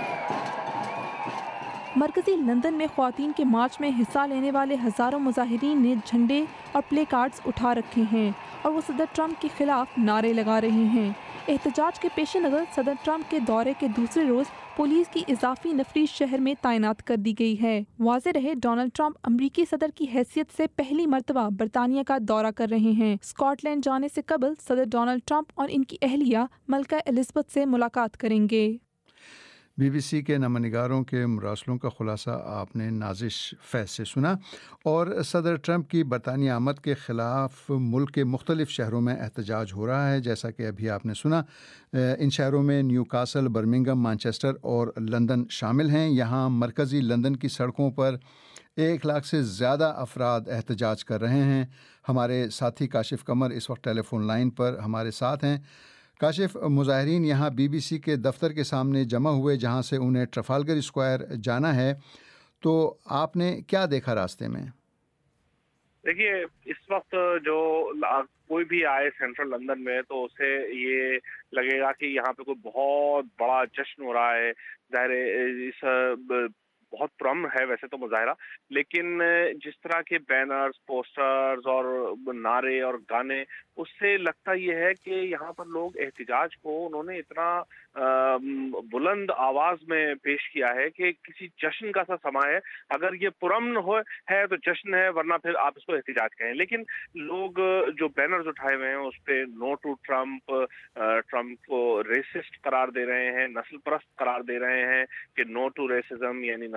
मरकजी लंदन में ख्वातीन के मार्च में हिस्सा लेने वाले हज़ारों मुजाहिरीन ने झंडे और प्ले कार्ड्स उठा रखे हैं और वो सदर ट्रंप के खिलाफ नारे लगा रहे हैं। एहतजाज के पेश नज़र सदर ट्रंप के दौरे के दूसरे रोज़ पुलिस की इजाफी नफरी शहर में तैनात कर दी गई है। वाज़े रहे डोनाल्ड ट्रंप अमरीकी सदर की हैसियत से पहली मरतबा बरतानिया का दौरा कर रहे हैं। स्कॉटलैंड जाने से कबल सदर डोनाल्ड ट्रंप और इनकी अहलिया मलका एलिज़ाबेथ से मुलाकात करेंगे। बी बी सी के नामानिगारों के मुरासलों का खुलासा आपने नाजिश फैज़ से सुना। और सदर ट्रंप की बरतानिया आमद के ख़िलाफ़ मुल्क के मुख्तलिफ़ शहरों में एहतजाज हो रहा है। जैसा कि अभी आपने सुना, इन शहरों में न्यूकासल, बर्मिंघम, मैनचेस्टर और लंदन शामिल हैं। यहाँ मरकज़ी लंदन की सड़कों पर एक लाख से ज़्यादा अफराद एहतजाज कर रहे हैं। हमारे साथी काशिफ कमर इस वक्त टेलीफोन लाइन पर हमारे साथ हैं। काशिफ, मुजाहिरीन यहाँ बी बी सी के दफ्तर के सामने जमा हुए जहाँ से उन्हें ट्रफालगर स्क्वायर जाना है, तो आपने क्या देखा रास्ते में? देखिए, इस वक्त जो कोई भी आए सेंट्रल लंदन में तो उसे ये लगेगा कि यहाँ पे कोई बहुत बड़ा जश्न हो रहा है। ज़ाहिर इस बहुत पुरअमन है वैसे तो मुजाहिरा, लेकिन जिस तरह के बैनर्स, पोस्टर्स और नारे और गाने, उससे लगता ये है कि यहाँ पर लोग एहतिजाज को उन्होंने इतना बुलंद आवाज में पेश किया है कि किसी जश्न का सा समा है। अगर ये पुरअमन हो है तो जश्न है, वरना फिर आप इसको एहतिजाज कहें। लेकिन लोग जो बैनर्स उठाए हुए हैं उस पे नो टू ट्रंप, ट्रंप को रेसिस्ट करार दे रहे हैं, नस्ल परस्त करार दे रहे हैं कि नो टू रेसिज्म, यानी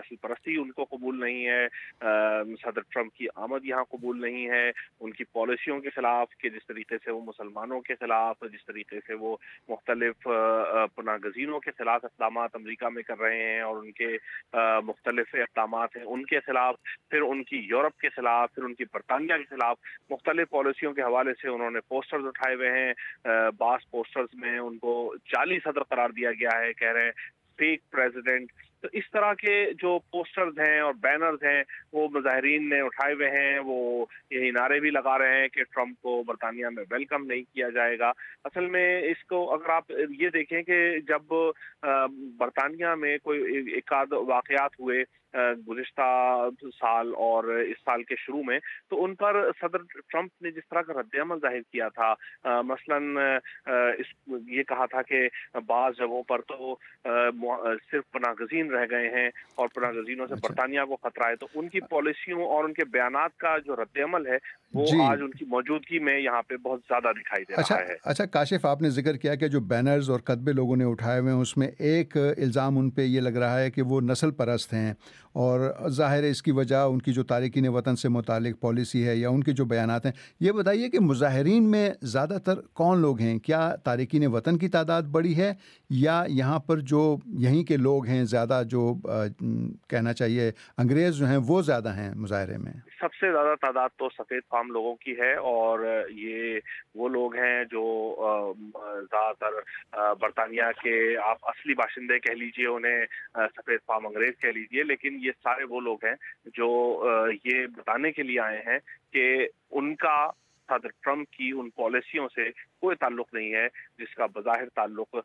नस्ल परस्ती उनको कबूल नहीं है, सदर ट्रंप की आमद यहाँ कबूल नहीं है, उनकी पॉलिसियों के खिलाफ कि जिस तरीके से वो मुसलमानों के खिलाफ, जिस तरीके से वो मुख्तलिफ पनागजीनों के खिलाफ इक़दाम अमरीका में कर रहे हैं और उनके मुख्तलिफ इक़दाम हैं उनके खिलाफ, फिर उनकी यूरोप के खिलाफ, फिर उनकी बरतानिया के खिलाफ मुख्तलिफ पॉलिसियों के हवाले से उन्होंने पोस्टर्स उठाए हुए हैं। बास पोस्टर्स में उनको जाली सदर करार दिया गया है, कह रहे हैं फेक प्रेसिडेंट। तो इस तरह के जो पोस्टर्स हैं और बैनर्स हैं वो मुजाहिरीन ने उठाए हुए हैं, वो यही नारे भी लगा रहे हैं कि ट्रंप को बरतानिया में वेलकम नहीं किया जाएगा। असल में इसको अगर आप ये देखें कि जब बरतानिया में कोई एक आध वाक़यात हुए गुज़िश्ता साल और इस साल के शुरू में, तो उन पर सदर ट्रंप ने जिस तरह का रद्द-ए-अमल ज़ाहिर किया था, आ, मसलन आ, इस ये कहा था कि बाज़ जगहों पर तो आ, सिर्फ पनागज़ीन रह गए हैं और पनागज़ीनों से बरतानिया को खतरा है, तो उनकी पॉलिसियों और उनके बयानात का जो रद्द-ए-अमल है वो आज उनकी मौजूदगी में यहाँ पे बहुत ज़्यादा दिखाई दे अच्छा, रहा है। अच्छा काशिफ, आपने जिक्र किया कि जो बैनर्स और कतबे लोगों ने उठाए हुए हैं उसमें एक इल्ज़ाम उन पे ये लग रहा है कि वो नस्ल परस्त हैं, और ज़ाहिर है इसकी वजह उनकी जो तारिकीन वतन से मुतालिक पॉलिसी है या उनके जो बयानात हैं। ये बताइए कि मुजाहिरीन में ज़्यादातर कौन लोग हैं? क्या तारिकीन वतन की तादाद बड़ी है या यहाँ पर जो यहीं के लोग हैं ज़्यादा, जो आ, कहना चाहिए अंग्रेज़ जो हैं वो ज़्यादा हैं मुजाहरे में? सबसे ज़्यादा तादाद तो सफ़ेद फाम लोगों की है, और ये वो लोग हैं जो ज़्यादातर बरतानिया के आप असली बाशिंदे कह लीजिए, उन्हें सफ़ेद फाम अंग्रेज़ कह लीजिए, लेकिन ये सारे वो लोग हैं जो ये बताने के लिए आए हैं कि उनका सदर ट्रंप की उन पॉलिसियों से कोई ताल्लुक नहीं है जिसका बज़ाहिर ताल्लुक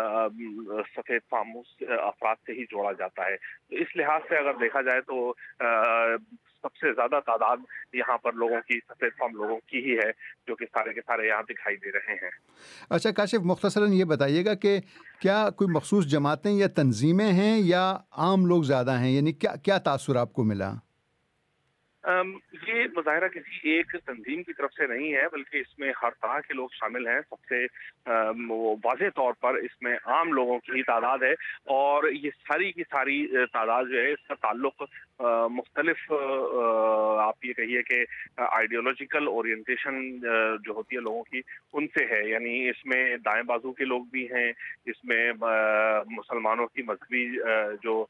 सफ़ेद फामों अफराद से ही जोड़ा जाता है। तो इस लिहाज से अगर देखा जाए तो आ, सबसे ज़्यादा तादाद यहाँ पर लोगों की सफ़ेद फाम लोगों की ही है जो कि सारे के सारे यहाँ दिखाई दे रहे हैं। अच्छा काशिफ, मुख्तसरन ये बताइएगा कि क्या कोई मखसूस जमातें या तंजीमें हैं या आम लोग ज़्यादा हैं, यानी क्या क्या तासुर आपको मिला? ये मुजाहिरा किसी एक तंजीम की तरफ से नहीं है, बल्कि इसमें हर तरह के लोग शामिल हैं। सबसे वाज़ेह तौर पर इसमें आम लोगों की ही तादाद है, और ये सारी की सारी तादाद जो है इसका ताल्लुक मुख्तलिफ आप ये कहिए कि आइडियोलॉजिकल ओरिएंटेशन जो होती है लोगों की उनसे है। यानी इसमें दाएं बाजू के लोग भी हैं, इसमें मुसलमानों की मजहबी जो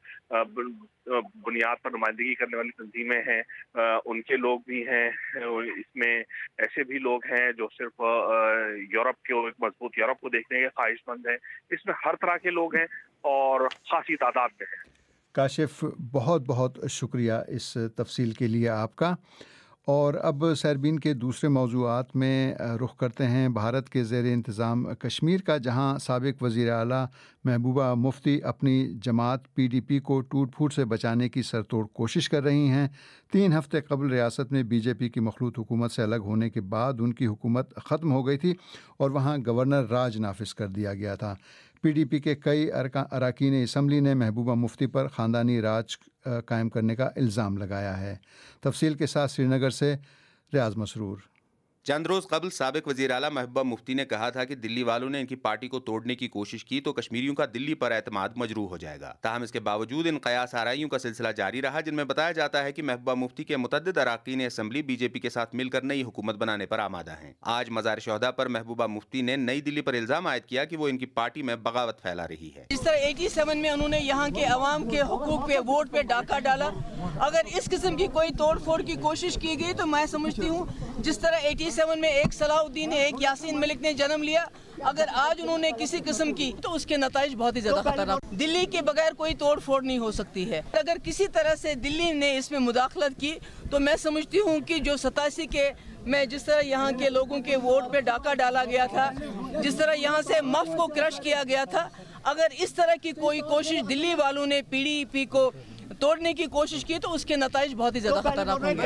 बुनियाद पर नुमाइंदगी करने वाली तंजीमें हैं उनके लोग भी हैं, इसमें ऐसे भी लोग हैं जो सिर्फ यूरोप को, एक मजबूत यूरोप को देखने के ख्वाहिशमंद हैं। इसमें हर तरह के लोग हैं और खासी तादाद में हैं। काशिफ, बहुत बहुत शुक्रिया इस तफसील के लिए आपका। और अब सैरबीन के दूसरे मौज़ूआत में रुख करते हैं भारत के ज़ेर इंतज़ाम कश्मीर का, जहां साबिक़ वज़ीर आला महबूबा मुफ्ती अपनी जमात पी डी पी को टूट फूट से बचाने की सरतोड़ कोशिश कर रही हैं। तीन हफ्ते कबल रियासत में बी जे पी की मखलूत हुकूमत से अलग होने के बाद उनकी हुकूमत ख़त्म हो गई थी और वहाँ गवर्नर राज नाफिज कर दिया गया था। पी डी पी के कई अरकान असम्बली ने महबूबा मुफ्ती पर ख़ानदानी राज कायम करने का इल्ज़ाम लगाया है। तफसील के साथ श्रीनगर से रियाज मसरूर। चंद रोज़ कबल साबिक़ वज़ीर आला महबूबा मुफ्ती ने कहा था कि दिल्ली वालों ने इनकी पार्टी को तोड़ने की कोशिश की तो कश्मीरियों का दिल्ली पर एतमाद मजरूह हो जाएगा। ताहम इसके बावजूद इन क़यास आराइयों का सिलसिला जारी रहा, जिनमें बताया जाता है कि महबूबा मुफ्ती के मुतअद्दिद अरकान असम्बली बीजेपी के साथ मिलकर नई हुकूमत बनाने पर आमादा हैं। आज मज़ार शोहदा पर महबूबा मुफ्ती ने नई दिल्ली पर इल्ज़ाम आयद किया कि वो इनकी पार्टी में बगावत फैला रही है। इस तरह एटी सेवन में उन्होंने यहाँ के अवाम के हुकूक पे, वोट पे डाका डाला। अगर इस किस्म की कोई तोड़ फोड़ की कोशिश की गई तो मैं समझती हूँ जिस तरह एटी सेवन में एक सलाहुद्दीन एक यासीन मलिक ने जन्म लिया, अगर आज उन्होंने किसी किस्म की तो उसके नताइज बहुत ही ज्यादा खतरनाक। दिल्ली के बगैर कोई तोड़ फोड़ नहीं हो सकती है। अगर किसी तरह से दिल्ली ने इसमें मुदाखलत की तो मैं समझती हूँ कि जो सतासी के में जिस तरह यहाँ के लोगों के वोट पे डाका डाला गया था, जिस तरह यहाँ से मफ को क्रश किया गया था, अगर इस तरह की कोई कोशिश दिल्ली वालों ने पी डी पी को तोड़ने की कोशिश की तो उसके नताइज बहुत ही ज्यादा खतरनाक होंगे।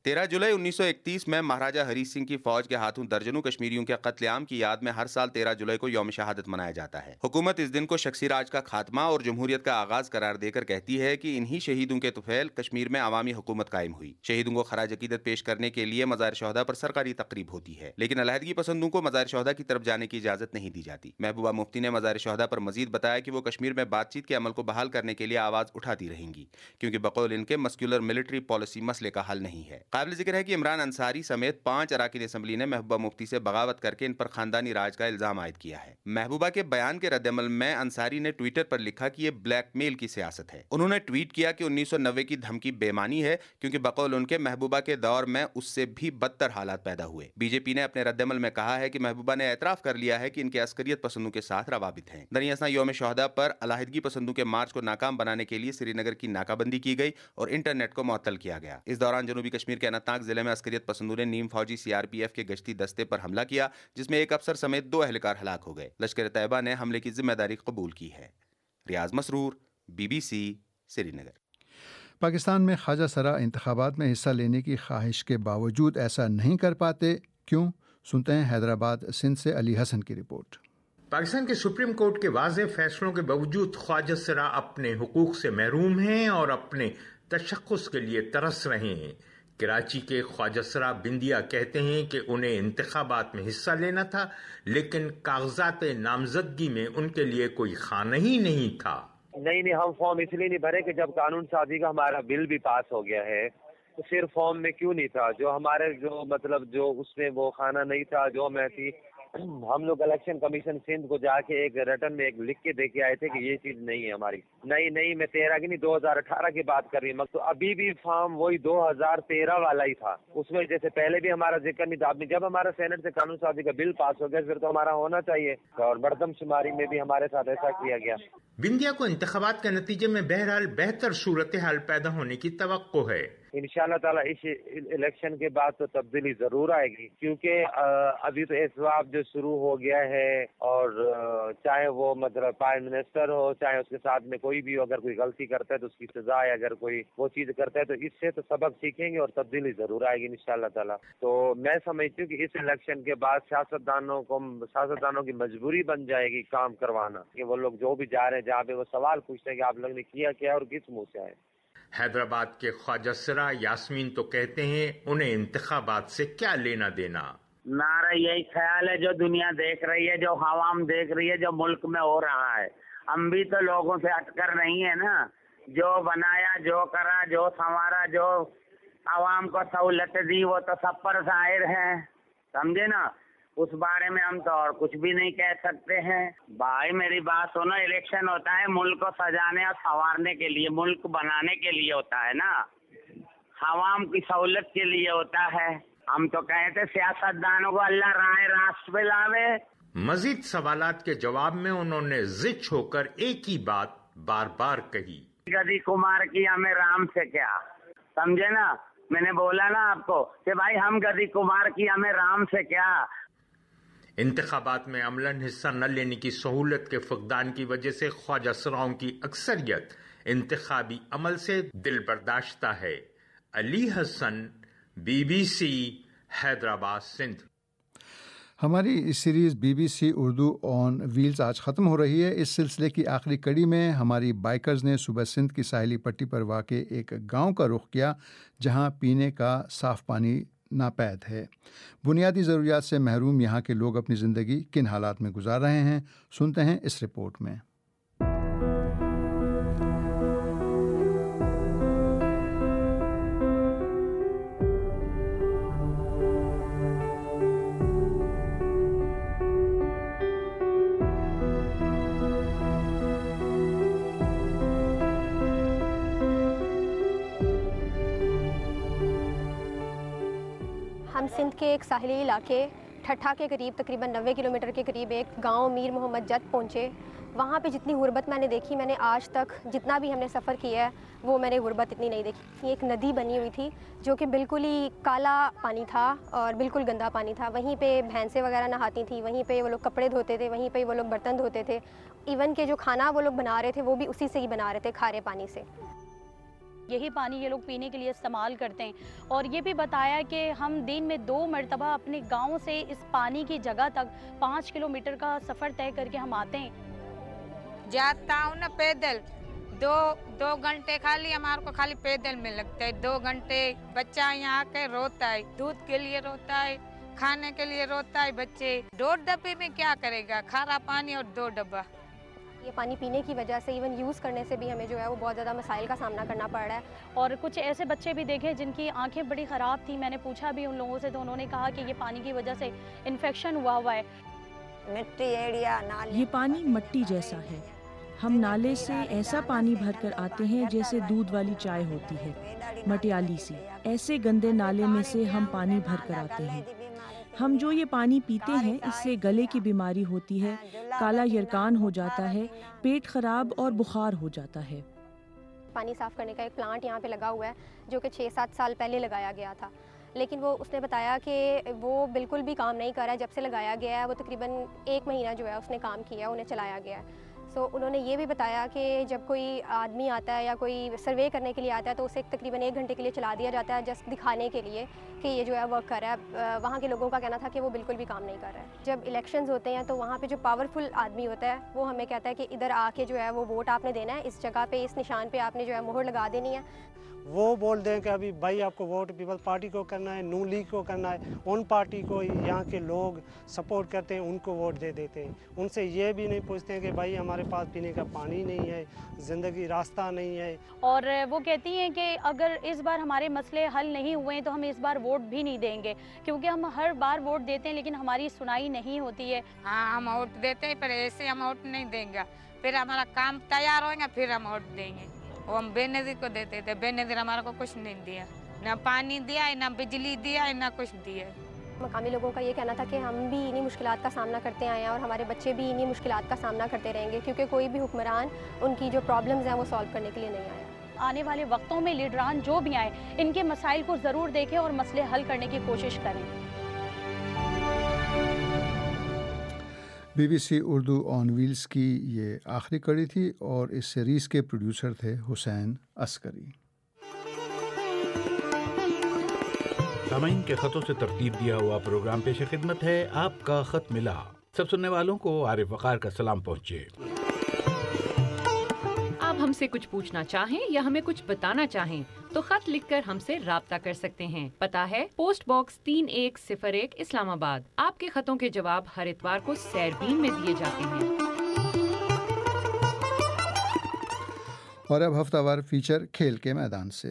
तेरह जुलाई उन्नीस सौ इकतीस में महाराजा हरी सिंह की फौज के हाथों दर्जनों कश्मीरियों के कत्लेआम की याद में हर साल तेरह जुलाई को यौम शहादत मनाया जाता है। हुकूमत इस दिन को शख्सी राज का खात्मा और जमहूरियत का आगाज करार देकर कहती है कि इन्हीं शहीदों के तुफैल कश्मीर में अवामी हुकूमत कायम हुई। शहीदों को खराज अकीदत पेश करने के लिए मज़ार शोहदा पर सरकारी तकरीब होती है, लेकिन अलहदगी पसंदों को मज़ार शोहदा की तरफ जाने की इजाजत नहीं दी जाती। महबूबा मुफ्ती ने मज़ार शोहदा पर मजीद बताया कि वो कश्मीर में बातचीत के अमल को बहाल करने के लिए आवाज उठाती रहेंगी, क्योंकि बकौल इनके मस्कुलर मिलिट्री पॉलिसी मसले का हल नहीं है। काबिल जिक्र है कि इमरान अंसारी समेत पांच अराकीन असम्बली ने महबूबा मुफ्ती से बगावत करके इन पर खानदानी राज का इल्जाम आयद किया है। महबूबा के बयान के रद्दमल में अंसारी ने ट्विटर पर लिखा कि ये ब्लैकमेल की सियासत है। उन्होंने ट्वीट किया कि उन्नीस सौ नब्बे की धमकी बेमानी है, क्योंकि बकौल उनके महबूबा के दौर में उससे भी बदतर हालात पैदा हुए। बीजेपी ने अपने रद्दमल में कहा है कि महबूबा ने एतराफ कर लिया है कि इनके अस्करियत पसंदों के साथ रवाबित हैं। दरअसल यौम शोहदा पर अलहदगी पसंदों के मार्च को नाकाम बनाने के लिए श्रीनगर की नाकाबंदी की गई और इंटरनेट को मुअत्तल किया गया। इस दौरान जनूबी कश्मीर के अनंतनाग जिले में अस्करियत पसंदों ने नीम फौजी सीआरपीएफ के गश्ती दस्ते पर हमला किया, जिसमें एक अफसर समेत दो एहलकार हलाक हो गए। लश्कर तैयबा ने हमले की जिम्मेदारी कबूल की है। रियाज मसरूर, बीबीसी, श्रीनगर। पाकिस्तान में ख्वाजा सरा इंतखाबात में हिस्सा लेने की ख्वाहिश के बावजूद ऐसा नहीं कर पाते, क्यों? सुनते हैं हैदराबाद सिंध से अली हसन की रिपोर्ट। पाकिस्तान के सुप्रीम कोर्ट के वाज़ेह फैसलों के बावजूद ख्वाजा सरा अपने हुकूक से महरूम हैं और अपने तशख्खुस के लिए तरस रहे हैं। कराची के ख्वाजा सरा बिंदिया कहते हैं कि उन्हें इंतखाबात में हिस्सा लेना था, लेकिन कागजात नामजदगी में उनके लिए कोई खाना ही नहीं था। नहीं नहीं हम फॉर्म इसलिए नहीं भरे कि जब कानून साजी का हमारा बिल भी पास हो गया है तो फिर फॉर्म में क्यों नहीं था? जो हमारे जो मतलब जो उसमें वो खाना नहीं था जो मैं थी, हम लोग इलेक्शन कमीशन सिंध को जाके एक रिटर्न में एक लिख के दे के आए थे कि ये चीज नहीं है हमारी। नहीं नहीं मैं तेरह की नहीं दो हजार अठारह की बात कर रही हूँ। तो अभी भी फॉर्म वही दो हजार तेरह वाला ही था, उसमें जैसे पहले भी हमारा जिक्र नहीं था। आपने जब हमारा सेनेट से कानून साजी का बिल पास हो गया फिर तो हमारा होना चाहिए, और मर्दमशुमारी में भी हमारे साथ ऐसा किया गया। बिंदिया को इंतखाबात के नतीजे में बहरहाल बेहतर सूरत हाल पैदा होने की तवक्को है। इंशाअल्लाह ताला इस इलेक्शन के बाद तो तब्दीली जरूर आएगी, क्योंकि अभी तो एहतसाब जो शुरू हो गया है, और चाहे वो मतलब प्राइम मिनिस्टर हो चाहे उसके साथ में कोई भी हो, अगर कोई गलती करता है तो उसकी सजा है, अगर कोई वो चीज करता है तो इससे तो सबक सीखेंगे और तब्दीली जरूर आएगी इंशाअल्लाह ताला। तो मैं समझती हूँ कि इस इलेक्शन के बाद सियासतदानों को सियासतदानों की मजबूरी बन जाएगी काम करवाना, कि वो लोग जो भी जा रहे हैं जहाँ पे वो सवाल पूछते हैं कि आप लोग ने किया क्या और किस मुँह से आए। हैदराबाद के ख्वाजा सरा यास्मीन तो कहते हैं उन्हें इंतखाबात से क्या लेना देना। नारा यही ख्याल है जो दुनिया देख रही है, जो हवाम देख रही है, जो मुल्क में हो रहा है। हम भी तो लोगों से हटकर नहीं है ना। जो बनाया, जो करा, जो संवारा, जो आवाम को सहूलत दी वो तो सब पर जाहिर है, समझे ना। उस बारे में हम तो और कुछ भी नहीं कह सकते हैं। भाई मेरी बात सुनो, इलेक्शन होता है मुल्क को सजाने और संवारने के लिए, मुल्क बनाने के लिए होता है ना, आवाम की सहूलत के लिए होता है। हम तो कहते सियासतदानों को अल्लाह राह रास्त पे लावे। मजीद सवालात के जवाब में उन्होंने जिद होकर एक ही बात बार बार कही, गदी कुमार की हमें राम से क्या, समझे ना। मैंने बोला ना आपको कि भाई हम गदी कुमार की हमें राम से क्या। इंतखाबात में अमलन हिस्सा न लेने की सहूलत के फुकदान की वजह से ख्वाजा सराओं की अक्सरियत इंतखाबी अमल से दिल बर्दाश्ता है। अली हसन, बीबीसी, हैदराबाद सिंध। हमारी इस series BBC Urdu on wheels आज ख़त्म हो रही है। इस सिलसिले की आखिरी कड़ी में हमारी बाइकर्स ने सुबह सिंध की साहिली पट्टी पर वाक़े एक गांव का रुख किया जहां पीने का साफ़ पानी नापैद है। बुनियादी ज़रूरियात से महरूम यहाँ के लोग अपनी ज़िंदगी किन हालात में गुजार रहे हैं, सुनते हैं इस रिपोर्ट में। हम सिंध के एक साहिली इलाके ठट्ठा के करीब तकरीबन नब्बे किलोमीटर के करीब एक गांव मीर मोहम्मद जत पहुँचे। वहाँ पे जितनी गुर्बत मैंने देखी, मैंने आज तक जितना भी हमने सफ़र किया है वो मैंने गुर्बत इतनी नहीं देखी। एक नदी बनी हुई थी जो कि बिल्कुल ही काला पानी था और बिल्कुल गंदा पानी था। वहीं पे भैंसें वगैरह नहाती थी, वहीं पे वो लोग कपड़े धोते थे, वहीं पे वो लोग बर्तन धोते थे। इवन के जो खाना वो लोग बना रहे थे वो भी उसी से ही बना रहे थे, खारे पानी से। یہی پانی یہ لوگ پینے کے لیے استعمال کرتے ہیں، اور یہ بھی بتایا کہ ہم دن میں دو مرتبہ اپنے گاؤں سے اس پانی کی جگہ تک پانچ کلومیٹر کا سفر طے کر کے ہم آتے ہیں۔ جاتا ہوں نا پیدل، دو دو گھنٹے خالی ہمارے کو خالی پیدل میں لگتا ہے، دو گھنٹے بچہ یہاں آ کے روتا ہے، دودھ کے لیے روتا ہے، کھانے کے لیے روتا ہے بچے، دو ڈبے میں کیا کرے گا، کھارا پانی اور دو ڈبہ۔ یہ پانی پینے کی وجہ سے ایون یوز کرنے سے بھی ہمیں جو ہے وہ بہت زیادہ مسائل کا سامنا کرنا پڑ رہا ہے، اور کچھ ایسے بچے بھی دیکھے جن کی آنکھیں بڑی خراب تھیں، میں نے پوچھا بھی ان لوگوں سے تو انہوں نے کہا کہ یہ پانی کی وجہ سے انفیکشن ہوا ہوا ہے۔ مٹی ایریا نالے، یہ پانی مٹی جیسا ہے، ہم نالے سے ایسا پانی بھر کر آتے ہیں جیسے دودھ والی چائے ہوتی ہے، مٹیالی سی، ایسے گندے نالے میں سے ہم پانی بھر کر آتے ہیں۔ ہم جو یہ پانی پیتے ہیں اس سے گلے کی بیماری ہوتی ہے، کالا یرکان ہو جاتا ہے، پیٹ خراب اور بخار ہو جاتا ہے۔ پانی صاف کرنے کا ایک پلانٹ یہاں پہ لگا ہوا ہے جو کہ چھ سات سال پہلے لگایا گیا تھا، لیکن وہ اس نے بتایا کہ وہ بالکل بھی کام نہیں کر رہا ہے۔ جب سے لگایا گیا ہے وہ تقریباً ایک مہینہ جو ہے اس نے کام کیا، انہیں چلایا گیا ہے۔ سو انہوں نے یہ بھی بتایا کہ جب کوئی آدمی آتا ہے یا کوئی سروے کرنے کے لیے آتا ہے تو اسے تقریباً ایک گھنٹے کے لیے چلا دیا جاتا ہے جسٹ دکھانے کے لیے کہ یہ جو ہے ورک کر رہا ہے۔ وہاں کے لوگوں کا کہنا تھا کہ وہ بالکل بھی کام نہیں کر رہا ہے۔ جب الیکشنز ہوتے ہیں تو وہاں پہ جو پاورفل آدمی ہوتا ہے وہ ہمیں کہتا ہے کہ ادھر آ کے جو ہے وہ ووٹ آپ نے دینا ہے، اس جگہ پہ اس نشان پہ آپ نے جو ہے مہر لگا دینی ہے۔ وہ بول دیں کہ ابھی بھائی آپ کو ووٹ پیپل پارٹی کو کرنا ہے، نون لیگ کو کرنا ہے، ان پارٹی کو یہاں کے لوگ سپورٹ کرتے ہیں ان کو ووٹ دے دیتے ہیں۔ ان سے یہ بھی نہیں پوچھتے ہیں کہ بھائی ہمارے پاس پینے کا پانی نہیں ہے، زندگی راستہ نہیں ہے۔ اور وہ کہتی ہیں کہ اگر اس بار ہمارے مسئلے حل نہیں ہوئے ہیں تو ہم اس بار ووٹ بھی نہیں دیں گے، کیونکہ ہم ہر بار ووٹ دیتے ہیں لیکن ہماری سنائی نہیں ہوتی ہے۔ ہاں ہم ووٹ دیتے ہیں پر ایسے ہم ووٹ نہیں دیں گے، پھر ہمارا کام تیار ہوئے گا پھر ہم ووٹ دیں گے۔ وہ ہم بے نظیر کو دیتے تھے، بے نظیر ہمارا کو کچھ نہیں دیا، نہ پانی دیا ہے، نہ بجلی دیا ہے، نہ کچھ دیا ہے۔ مقامی لوگوں کا یہ کہنا تھا کہ ہم بھی انہی مشکلات کا سامنا کرتے آئے ہیں اور ہمارے بچے بھی انہی مشکلات کا سامنا کرتے رہیں گے، کیونکہ کوئی بھی حکمران ان کی جو پرابلمز ہیں وہ سالو کرنے کے لیے نہیں آیا۔ آنے والے وقتوں میں لیڈران جو بھی آئیں ان کے مسائل کو ضرور دیکھیں اور مسئلے حل کرنے کی کوشش کریں۔ B B C Urdu on wheels کی یہ آخری کڑی تھی اور اس سیریز کے پروڈیوسر تھے حسین عسکری۔ سامعین کے خطوں سے ترتیب دیا ہوا پروگرام پیش خدمت ہے آپ کا خط ملا۔ سب سننے والوں کو عارف وقار کا سلام پہنچے۔ آپ ہم سے کچھ پوچھنا چاہیں یا ہمیں کچھ بتانا چاہیں تو خط لکھ کر ہم سے رابطہ کر سکتے ہیں۔ پتہ ہے پوسٹ باکس تین ایک صفر ایک اسلام آباد۔ آپ کے خطوں کے جواب ہر اتوار کو سیربین میں دیے جاتے ہیں۔ اور اب ہفتہ وار فیچر کھیل کے میدان سے۔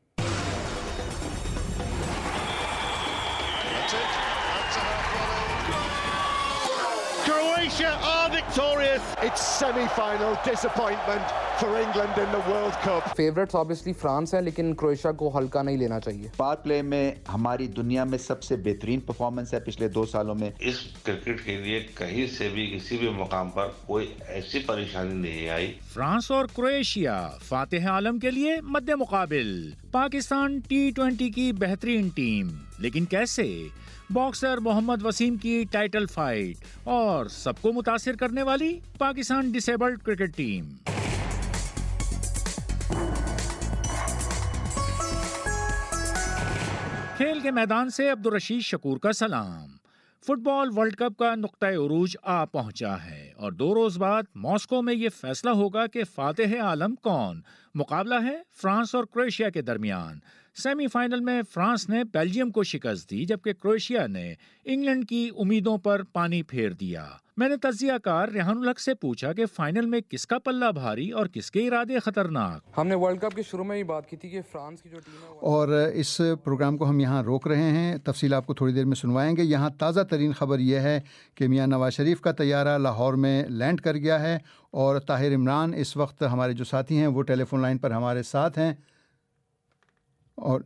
Croatia are victorious. It's semi-final disappointment for England in the World Cup. Favorites obviously France ہے لیکن کروشیا کو ہلکا نہیں لینا چاہیے۔ پاور پلے میں ہماری دنیا میں سب سے بہترین پرفارمنس ہے پچھلے دو سالوں میں۔ اس کرکٹ کے لیے کہیں سے بھی کسی بھی مقام پر کوئی ایسی پریشانی نہیں آئی۔ فرانس اور کروشیا فاتح عالم کے لیے مد مقابل، پاکستان ٹی ٹوینٹی کی بہترین ٹیم، لیکن کیسے؟ باکسر محمد وسیم کی ٹائٹل فائٹ اور سب کو متاثر کرنے والی Pakistan disabled cricket team. کھیل کے میدان سے عبدالرشید شکور کا سلام۔ فٹ بال ورلڈ کپ کا نقطہ عروج آ پہنچا ہے اور دو روز بعد ماسکو میں یہ فیصلہ ہوگا کہ فاتح عالم کون۔ مقابلہ ہے فرانس اور کروشیا کے درمیان۔ سیمی فائنل میں فرانس نے بیلجیم کو شکست دی جبکہ کروشیا نے انگلینڈ کی امیدوں پر پانی پھیر دیا۔ میں نے تجزیہ کار ریحان الحق سے پوچھا کہ فائنل میں کس کا پلہ بھاری اور کس کے ارادے خطرناک۔ ہم نے ورلڈ کپ کے شروع میں ہی بات کی تھی کہ فرانس کی جو ٹیم ہے، اور اس پروگرام کو ہم یہاں روک رہے ہیں، تفصیل آپ کو تھوڑی دیر میں سنوائیں گے۔ یہاں تازہ ترین خبر یہ ہے کہ میاں نواز شریف کا طیارہ لاہور میں لینڈ کر گیا ہے اور طاہر عمران اس وقت ہمارے جو ساتھی ہیں وہ ٹیلی فون لائن پر ہمارے ساتھ ہیں، اور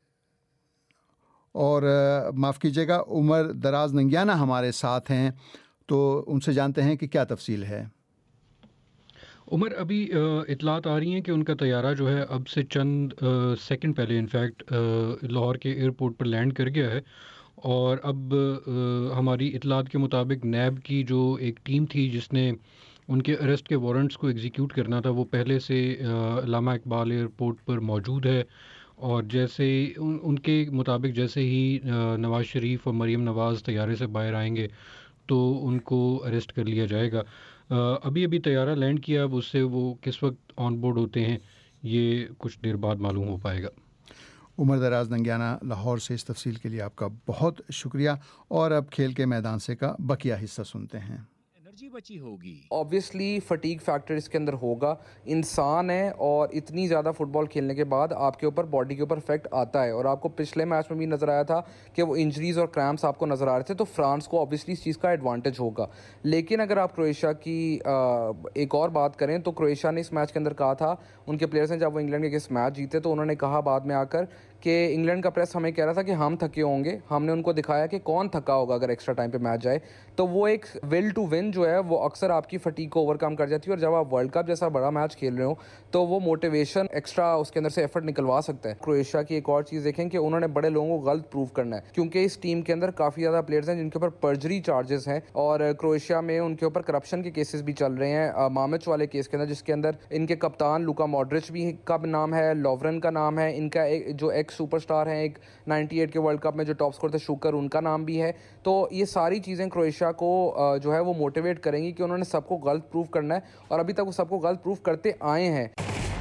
اور معاف کیجیے گا عمر دراز ننگیانہ ہمارے ساتھ ہیں، تو ان سے جانتے ہیں کہ کیا تفصیل ہے۔ عمر، ابھی اطلاعات آ رہی ہیں کہ ان کا طیارہ جو ہے اب سے چند سیکنڈ پہلے انفیکٹ لاہور کے ایئرپورٹ پر لینڈ کر گیا ہے، اور اب ہماری اطلاعات کے مطابق نیب کی جو ایک ٹیم تھی جس نے ان کے اریسٹ کے وارنٹس کو ایگزیکیوٹ کرنا تھا وہ پہلے سے علامہ اقبال ایئرپورٹ پر موجود ہے، اور جیسے ان ان کے مطابق جیسے ہی نواز شریف اور مریم نواز طیارے سے باہر آئیں گے تو ان کو اریسٹ کر لیا جائے گا۔ ابھی ابھی طیارہ لینڈ کیا، اب اس سے وہ کس وقت آن بورڈ ہوتے ہیں یہ کچھ دیر بعد معلوم ہو پائے گا۔ عمر دراز ننگیانہ لاہور سے اس تفصیل کے لیے آپ کا بہت شکریہ، اور اب کھیل کے میدان سے کا بقیہ حصہ سنتے ہیں۔ بچی ہوگی اوبویسلی فٹیگ فیکٹر اس کے اندر ہوگا، انسان ہے اور اتنی زیادہ فٹ بال کھیلنے کے بعد آپ کے اوپر باڈی کے اوپر افیکٹ آتا ہے، اور آپ کو پچھلے میچ میں بھی نظر آیا تھا کہ وہ انجریز اور کریمپس آپ کو نظر آ رہے تھے، تو فرانس کو اوبویسلی اس چیز کا ایڈوانٹیج ہوگا۔ لیکن اگر آپ کروئیشیا کی ایک اور بات کریں تو کروئیشیا نے اس میچ کے اندر کہا تھا، ان کے پلیئرز نے جب وہ انگلینڈ کے اگینسٹ میچ جیتے تو انہوں نے کہا بعد میں آ کر کہ انگلینڈ کا پریس ہمیں کہہ رہا تھا کہ ہم تھکے ہوں گے، ہم نے ان کو دکھایا کہ کون تھکا ہوگا اگر ایکسٹرا ٹائم پہ میچ جائے۔ تو وہ ایک ول ٹو ون جو ہے وہ اکثر آپ کی فٹیگ کو اوور کم کر جاتی ہے، اور جب آپ ورلڈ کپ جیسا بڑا میچ کھیل رہے ہو تو وہ موٹیویشن ایکسٹرا اس کے اندر سے ایفرٹ نکلوا سکتا ہے۔ کروئیشیا کی ایک اور چیز دیکھیں کہ انہوں نے بڑے لوگوں کو غلط پروف کرنا ہے، کیونکہ اس ٹیم کے اندر کافی زیادہ پلیئرز ہیں جن کے اوپر پرجری چارجز ہیں، اور کروئیشیا میں ان کے اوپر کرپشن کے کیسز بھی چل رہے ہیں۔ مامچ والے کیس کے اندر جس کے اندر ان کے کپتان لوکا ماڈرچ بھی کا نام ہے، لوورن کا نام ہے، ان کا جو ایک سپر سٹار ہیں ایک نائنٹی ایٹ کے ورلڈ کپ میں جو ٹاپ اسکور تھے شوکر، ان کا نام بھی ہے۔ تو یہ ساری چیزیں کروئیشیا کو جو ہے وہ موٹیویٹ کریں گی کہ انہوں نے سب کو غلط پروف کرنا ہے، اور ابھی تک وہ سب کو غلط پروف کرتے آئے ہیں۔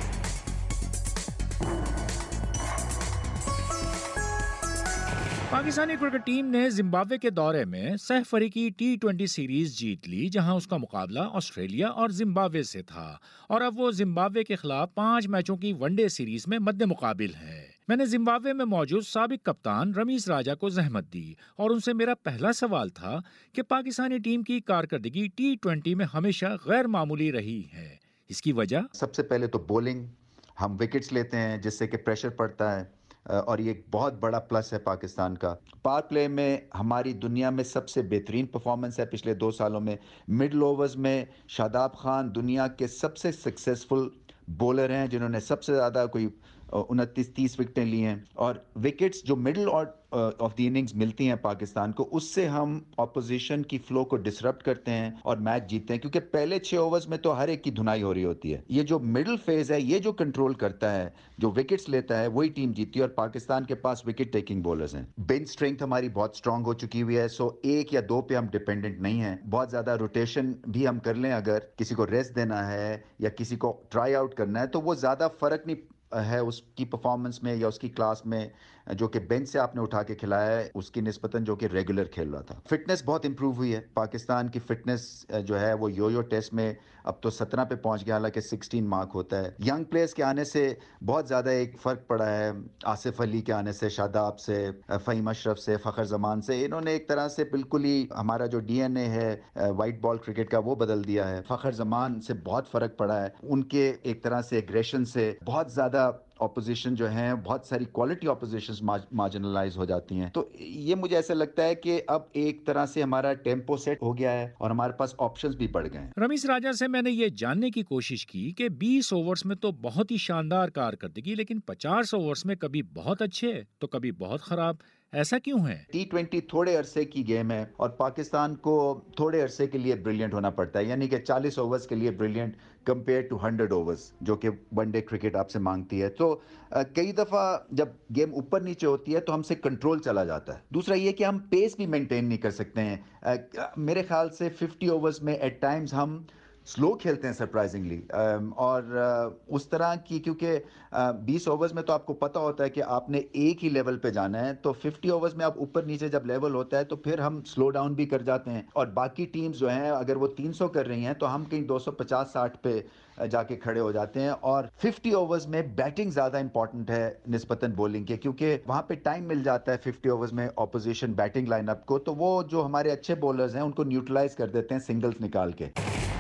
پاکستانی کرکٹ ٹیم نے زمبابوے کے دورے میں سہ فریقی ٹی ٹوینٹی سیریز جیت لی، جہاں اس کا مقابلہ آسٹریلیا اور زمبابوے سے تھا، اور اب وہ زمبابوے کے خلاف پانچ میچوں کی ون ڈے سیریز میں مد مقابل ہے۔ میں نے زمبابوے میں موجود سابق کپتان رمیز راجہ کو زحمت دی، اور ان سے میرا پہلا سوال تھا کہ پاکستانی ٹیم کی کارکردگی ٹی ٹوینٹی میں ہمیشہ غیر معمولی رہی ہے، اس کی وجہ؟ سب سے پہلے تو بولنگ، ہم وکٹس لیتے ہیں جس سے کہ پریشر پڑتا ہے، اور یہ ایک بہت بڑا پلس ہے پاکستان کا۔ پاور پلے میں ہماری دنیا میں سب سے بہترین پرفارمنس ہے پچھلے دو سالوں میں۔ مڈل اوورز میں شاداب خان دنیا کے سب سے سکسیسفل بولر ہیں، جنہوں نے سب سے زیادہ کوئی انتیس تیس وکٹیں لی ہیں، اور وکٹس جو مڈل آف دی اننگز ملتی ہیں پاکستان کو، اس سے ہم اپوزیشن کی فلو کو ڈسرپٹ کرتے ہیں اور میچ جیتتے ہیں، کیونکہ پہلے چھ اوورز میں تو ہر ایک کی دھنائی ہو رہی ہوتی ہے۔ یہ جو مڈل فیز ہے، یہ جو کنٹرول کرتا ہے، جو وکٹس لیتا ہے، وہی ٹیم جیتی ہے، اور پاکستان کے پاس وکٹ ٹیکنگ بولرز ہیں۔ بینچ اسٹرینتھ ہماری بہت اسٹرانگ ہو چکی ہوئی ہے، سو ایک یا دو پہ ہم ڈیپینڈنٹ نہیں ہیں۔ بہت زیادہ روٹیشن بھی ہم کر لیں، اگر کسی کو ریسٹ دینا ہے یا کسی کو ٹرائی آؤٹ کرنا ہے تو وہ زیادہ فرق نہیں ہے اس کی پرفارمنس میں یا اس کی کلاس میں، جو کہ بینچ سے آپ نے اٹھا کے کھلایا ہے اس کی نسبتاً جو کہ ریگولر کھیل رہا تھا۔ فٹنس بہت امپروو ہوئی ہے، پاکستان کی فٹنس جو ہے وہ یو یو ٹیسٹ میں اب تو سترہ پہ پہنچ گیا، حالانکہ سکسٹین مارک ہوتا ہے۔ ینگ پلیئرز کے آنے سے بہت زیادہ ایک فرق پڑا ہے، آصف علی کے آنے سے، شاداب سے، فہیم اشرف سے، فخر زمان سے، انہوں نے ایک طرح سے بالکل ہی ہمارا جو ڈی این اے ہے وائٹ بال کرکٹ کا وہ بدل دیا ہے۔ فخر زمان سے بہت فرق پڑا ہے، ان کے ایک طرح سے ایگریشن سے بہت زیادہ اپوزیشن جو ہیں، بہت ساری کوالٹی اپوزیشنز مارجنلائز ہو جاتی ہیں۔ تو یہ مجھے ایسا لگتا ہے کہ اب ایک طرح سے ہمارا ٹیمپو سیٹ ہو گیا ہے اور ہمارے پاس آپشنز بھی بڑھ گئے ہیں۔ رمیز راجہ سے میں نے یہ جاننے کی کوشش کی کہ بیس اوورز میں تو بہت ہی شاندار کارکردگی، لیکن پچاس اوورز میں کبھی بہت اچھے تو کبھی بہت خراب، ایسا کیوں ہے؟ ٹی ٹوینٹی تھوڑے عرصے کی گیم ہے، اور پاکستان کو تھوڑے عرصے کے لیے بریلینٹ ہونا پڑتا ہے، یعنی کہ چالیس اوورز کے لیے brilliant compare two hundred overs جو کہ ون ڈے کرکٹ آپ سے مانگتی ہے۔ تو کئی دفعہ جب گیم اوپر نیچے ہوتی ہے تو ہم سے کنٹرول چلا جاتا ہے۔ دوسرا یہ کہ ہم پیس بھی مینٹین نہیں کر سکتے ہیں۔ میرے خیال سے ففٹی اوورز میں ایٹ ٹائمز ہم سلو کھیلتے ہیں سرپرائزنگلی، اور اس طرح کی، کیونکہ بیس اوورز میں تو آپ کو پتہ ہوتا ہے کہ آپ نے ایک ہی لیول پہ جانا ہے، تو ففٹی اوورز میں آپ اوپر نیچے جب لیول ہوتا ہے تو پھر ہم سلو ڈاؤن بھی کر جاتے ہیں، اور باقی ٹیمز جو ہیں اگر وہ تین سو کر رہی ہیں تو ہم کہیں دو سو پچاس ساٹھ پہ جا کے کھڑے ہو جاتے ہیں۔ اور ففٹی اوورز میں بیٹنگ زیادہ امپورٹنٹ ہے نسبتاً بولنگ کے، کیونکہ وہاں پہ ٹائم مل جاتا ہے ففٹی اوورز میں اپوزیشن بیٹنگ لائن اپ کو، تو وہ جو ہمارے اچھے بولرز ہیں ان کو نیوٹرلائز کر دیتے ہیں سنگلز نکال کے۔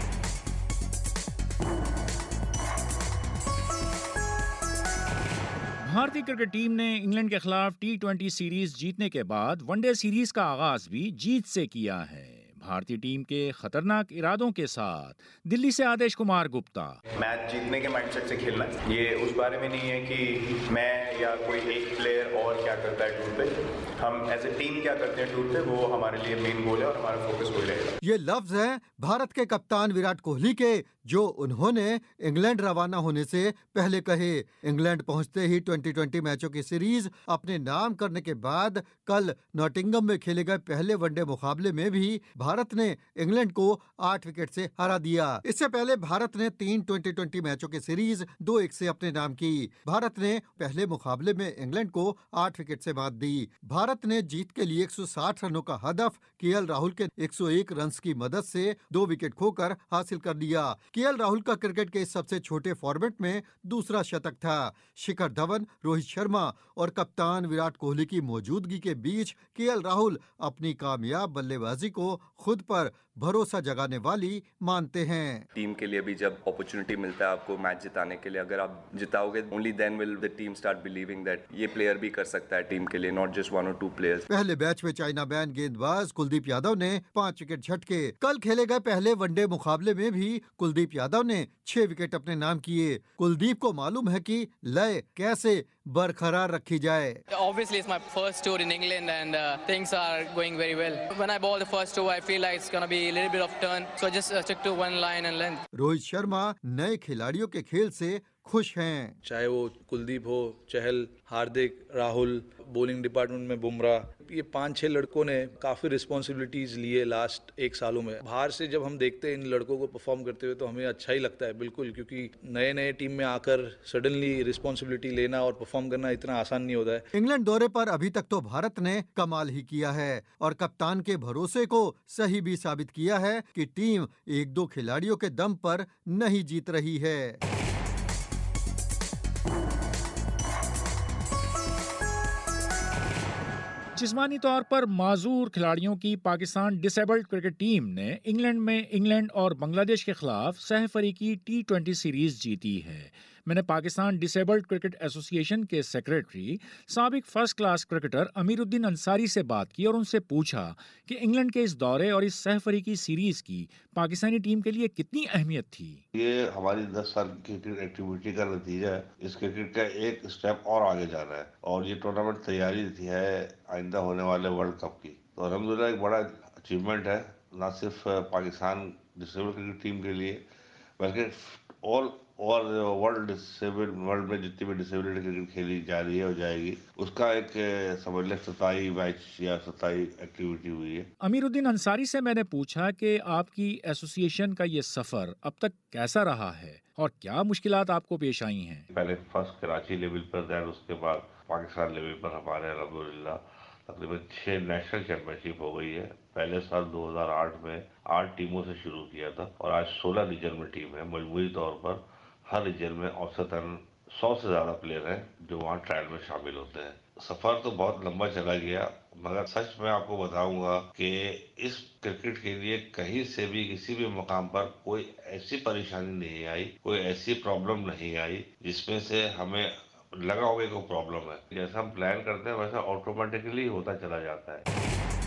بھارتی کرکٹ ٹیم نے انگلینڈ کے خلاف ٹی ٹوینٹی سیریز جیتنے کے بعد ون ڈے سیریز کا آغاز بھی جیت سے کیا ہے۔ بھارتی ٹیم کے خطرناک ارادوں کے ساتھ دلی سے آدیش کمار گپتا۔ میچ جیتنے کے مائنڈ سیٹ سے کھیلنا ہے، یہ اس بارے میں نہیں ہے کہ میں یا کوئی ایک پلیئر اور کیا کرتا ہے ٹور پہ. ہم ایز اے ٹیم کیا کرتے ہیں ٹور پہ, وہ ہمارے لیے مین گول ہے اور ہمارا فوکس وہی رہے گا. یہ لفظ ہیں بھارت کے کپتان وراٹ کوہلی کے, جو انہوں نے انگلینڈ روانہ ہونے سے پہلے کہے. انگلینڈ پہنچتے ہی ٹوئنٹی ٹوئنٹی میچوں کی سیریز اپنے نام کرنے کے بعد کل ناٹنگم میں کھیلے گئے پہلے ون ڈے مقابلے میں بھی بھارت نے انگلینڈ کو آٹھ وکٹ سے ہرا دیا. اس سے پہلے بھارت نے تین ٹوئنٹی ٹوئنٹی میچوں کی سیریز دو ایک سے اپنے نام کی. بھارت نے پہلے مقابلے میں انگلینڈ کو آٹھ وکٹ سے مات دی. بھارت نے جیت کے لیے ایک سو ساٹھ رنوں کا ہدف کے ایل راہل کے ایک سو ایک رنز کی مدد سے دو وکٹ کھو کر حاصل کر لیا. کے ایل راہل کا کرکٹ کے سب سے چھوٹے فارمیٹ میں دوسرا شتک تھا. شکھر دھون, روہت شرما اور کپتان وراٹ کوہلی کی موجودگی کے بیچ کے ایل راہل اپنی کامیاب بلے بازی کو خود پر بھروسہ جگانے والی مانتے ہیں. ٹیم کے لیے بھی جب اپرچونٹی ملتا ہے آپ کو میچ جتانے کے لیے, اگر آپ جتاؤ گے only then will the team start believing that یہ پلیئر بھی کر سکتا ہے ٹیم کے لیے, ناٹ جسٹ ون اور ٹو پلیئرز. پہلے بیچ میں چائنا بین گیند باز کلدیپ یادو نے پانچ وکٹ جھٹکے. کل کھیلے گئے پہلے ون ڈے مقابلے میں بھی کلدیپ یادو نے چھ وکٹ اپنے نام کیے. کلدیپ کو معلوم ہے کہ لئے کیسے برقرار رکھی جائے. Obviously it's my first tour in England and uh, things are going very well. When I ball the first tour I feel like it's going to be a little bit of turn, so I just uh, stick to one line and length. Rohit Sharma نئے کھلاڑیوں کے کھیل سے خوش ہیں. چاہے وہ کلدیپ ہو, چہل, ہاردک, راہل, بولنگ ڈپارٹمنٹ میں بمراہ, یہ پانچ چھ لڑکوں نے کافی رسپانسبلٹیز لیے لاسٹ ایک سالوں میں. باہر سے جب ہم دیکھتے ہیں ان لڑکوں کو پرفارم کرتے ہوئے تو ہمیں اچھا ہی لگتا ہے بالکل, کیونکہ نئے نئے ٹیم میں آ کر سڈنلی رسپانسبلٹی لینا اور پرفارم کرنا اتنا آسان نہیں ہوتا ہے. انگلینڈ دورے پر ابھی تک تو بھارت نے کمال ہی کیا ہے اور کپتان کے بھروسے کو صحیح بھی ثابت کیا ہے کہ ٹیم ایک دو کھلاڑیوں کے دم پر نہیں جیت رہی ہے. جسمانی طور پر معذور کھلاڑیوں کی Pakistan disabled cricket team نے انگلینڈ میں انگلینڈ اور بنگلہ دیش کے خلاف سہ فریقی ٹی ٹوینٹی سیریز جیتی ہے. میں نے پاکستان ڈس ایبلڈ کرکٹ ایسوسی ایشن کے سیکریٹری سابق فرسٹ کلاس کرکٹر امیر الدین انصاری سے بات کی اور ان سے پوچھا کہ انگلینڈ کے اس دورے اور اس سہ فریقی سیریز کی پاکستانی ٹیم کے لیے کتنی اہمیت تھی. یہ ہماری دس سال کی کرکٹ ایکٹیویٹی کا نتیجہ ہے. اس کرکٹ کا ایک اسٹیپ اور آگے جانا ہے اور یہ ٹورنامنٹ تیاری تھی ہے آئندہ ہونے والے ورلڈ کپ کی. تو الحمدللہ ایک بڑا اچیومنٹ ہے نہ صرف Pakistan disabled cricket team کے لیے بلکہ آل اور ورلڈ ڈسیبل ورلڈ میں جتنی بھی ڈسیبلٹی کرکٹ کھیلی جا رہی ہے اور جائے گی اس کا ایک سمجھ لیں ستائی میچ یا ستائی ایکٹیویٹی ہوئی ہے. امیر الدین انصاری سے میں نے پوچھا کہ آپ کی ایسوسی ایشن کا یہ سفر اب تک کیسا رہا ہے اور کیا مشکلات آپ کو پیش آئی ہیں. پہلے فرسٹ کراچی لیول پر دین اس کے بعد پاکستان لیول پر ہمارے الحمدللہ تقریباً چھ نیشنل چیمپئن شپ ہو گئی ہے. پہلے سال دو ہزار آٹھ میں آٹھ ٹیموں سے شروع کیا تھا اور آج سولہ ریجن میں ٹیم ہے. مجموعی طور پر ہر ریجن میں اوسطاً سو سے زیادہ پلیئر ہیں جو وہاں ٹرائل میں شامل ہوتے ہیں. سفر تو بہت لمبا چلا گیا مگر سچ میں آپ کو بتاؤں گا کہ اس کرکٹ کے لیے کہیں سے بھی کسی بھی مقام پر کوئی ایسی پریشانی نہیں آئی, کوئی ایسی پرابلم نہیں آئی جس میں سے ہمیں لگا ہوگا کوئی پرابلم ہے. جیسا ہم پلان کرتے ہیں ویسا آٹومیٹکلی ہوتا چلا جاتا ہے.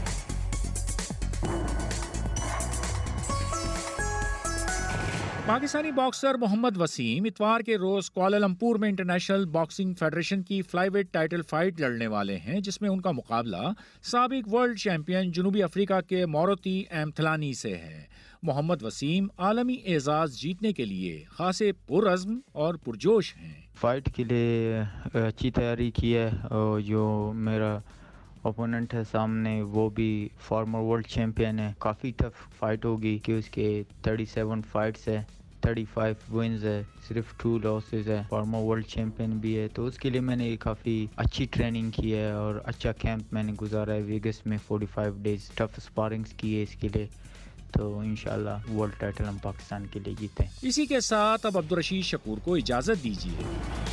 پاکستانی باکسر محمد وسیم اتوار کے روز کوالالمپور میں انٹرنیشنل باکسنگ فیڈریشن کی فلائی ویٹ ٹائٹل فائٹ لڑنے والے ہیں جس میں ان کا مقابلہ سابق ورلڈ چیمپئن جنوبی افریقہ کے موروتی ایمتھلانی سے ہے. محمد وسیم عالمی اعزاز جیتنے کے لیے خاصے پرعزم اور پرجوش ہیں. فائٹ کے لیے اچھی تیاری کی ہے اور جو میرا اوپوننٹ ہے سامنے وہ بھی فارمر ورلڈ چیمپئن ہے. کافی ٹف فائٹ ہوگی کہ اس کے تھرٹی سیون فائٹس ہے, تھرٹی فائیو ونز ہے, صرف ٹو لاسز ہے. فارمر ورلڈ چیمپئن بھی ہے تو اس کے لیے میں نے کافی اچھی ٹریننگ کی ہے اور اچھا کیمپ میں نے گزارا ہے ویگس میں. Forty five days tough sparrings کی ہے اس کے لیے, تو انشاءاللہ ورلڈ ٹائٹل ہم پاکستان کے لیے جیتے ہیں. اسی کے ساتھ اب عبدالرشید شکور کو اجازت دیجیے.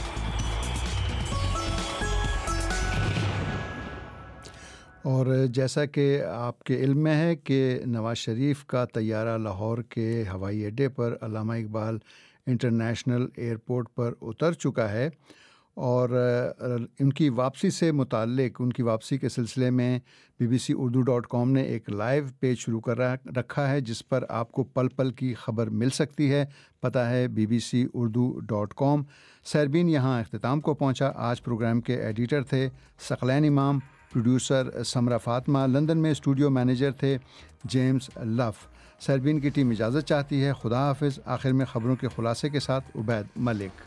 اور جیسا کہ آپ کے علم میں ہے کہ نواز شریف کا طیارہ لاہور کے ہوائی اڈے پر علامہ اقبال انٹرنیشنل ایئرپورٹ پر اتر چکا ہے, اور ان کی واپسی سے متعلق ان کی واپسی کے سلسلے میں B B C Urdu dot com نے ایک لائیو پیج شروع کر رکھا ہے جس پر آپ کو پل پل کی خبر مل سکتی ہے. پتہ ہے B B C Urdu dot com. Sairbeen یہاں اختتام کو پہنچا. آج پروگرام کے ایڈیٹر تھے ثقلین امام، پروڈیوسر سمرہ فاطمہ، لندن میں اسٹوڈیو مینیجر تھے جیمز لف. سیربین کی ٹیم اجازت چاہتی ہے. خدا حافظ. آخر میں خبروں کے خلاصے کے ساتھ عبید ملک.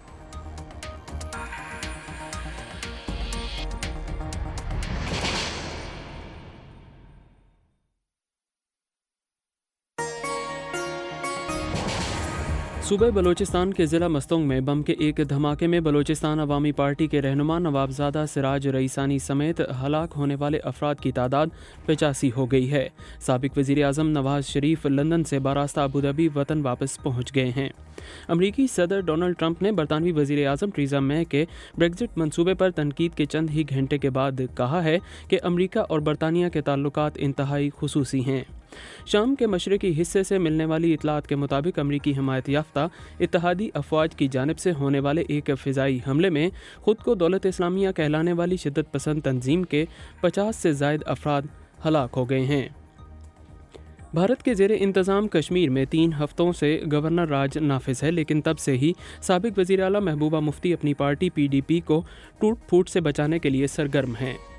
صوبہ بلوچستان کے ضلع مستونگ میں بم کے ایک دھماکے میں بلوچستان عوامی پارٹی کے رہنما نوابزادہ سراج رئیسانی سمیت ہلاک ہونے والے افراد کی تعداد پچاسی ہو گئی ہے. سابق وزیر اعظم نواز شریف لندن سے باراستہ ابوظہبی وطن واپس پہنچ گئے ہیں. امریکی صدر ڈونلڈ ٹرمپ نے برطانوی وزیر اعظم ٹریزا مے کے بریگزٹ منصوبے پر تنقید کے چند ہی گھنٹے کے بعد کہا ہے کہ امریکہ اور برطانیہ کے تعلقات انتہائی خصوصی ہیں. شام کے مشرقی حصے سے ملنے والی اطلاعات کے مطابق امریکی حمایت یافتہ اتحادی افواج کی جانب سے ہونے والے ایک فضائی حملے میں خود کو دولت اسلامیہ کہلانے والی شدت پسند تنظیم کے پچاس سے زائد افراد ہلاک ہو گئے ہیں. بھارت کے زیر انتظام کشمیر میں تین ہفتوں سے گورنر راج نافذ ہے، لیکن تب سے ہی سابق وزیر اعلیٰ محبوبہ مفتی اپنی پارٹی پی ڈی پی کو ٹوٹ پھوٹ سے بچانے کے لیے سرگرم ہیں.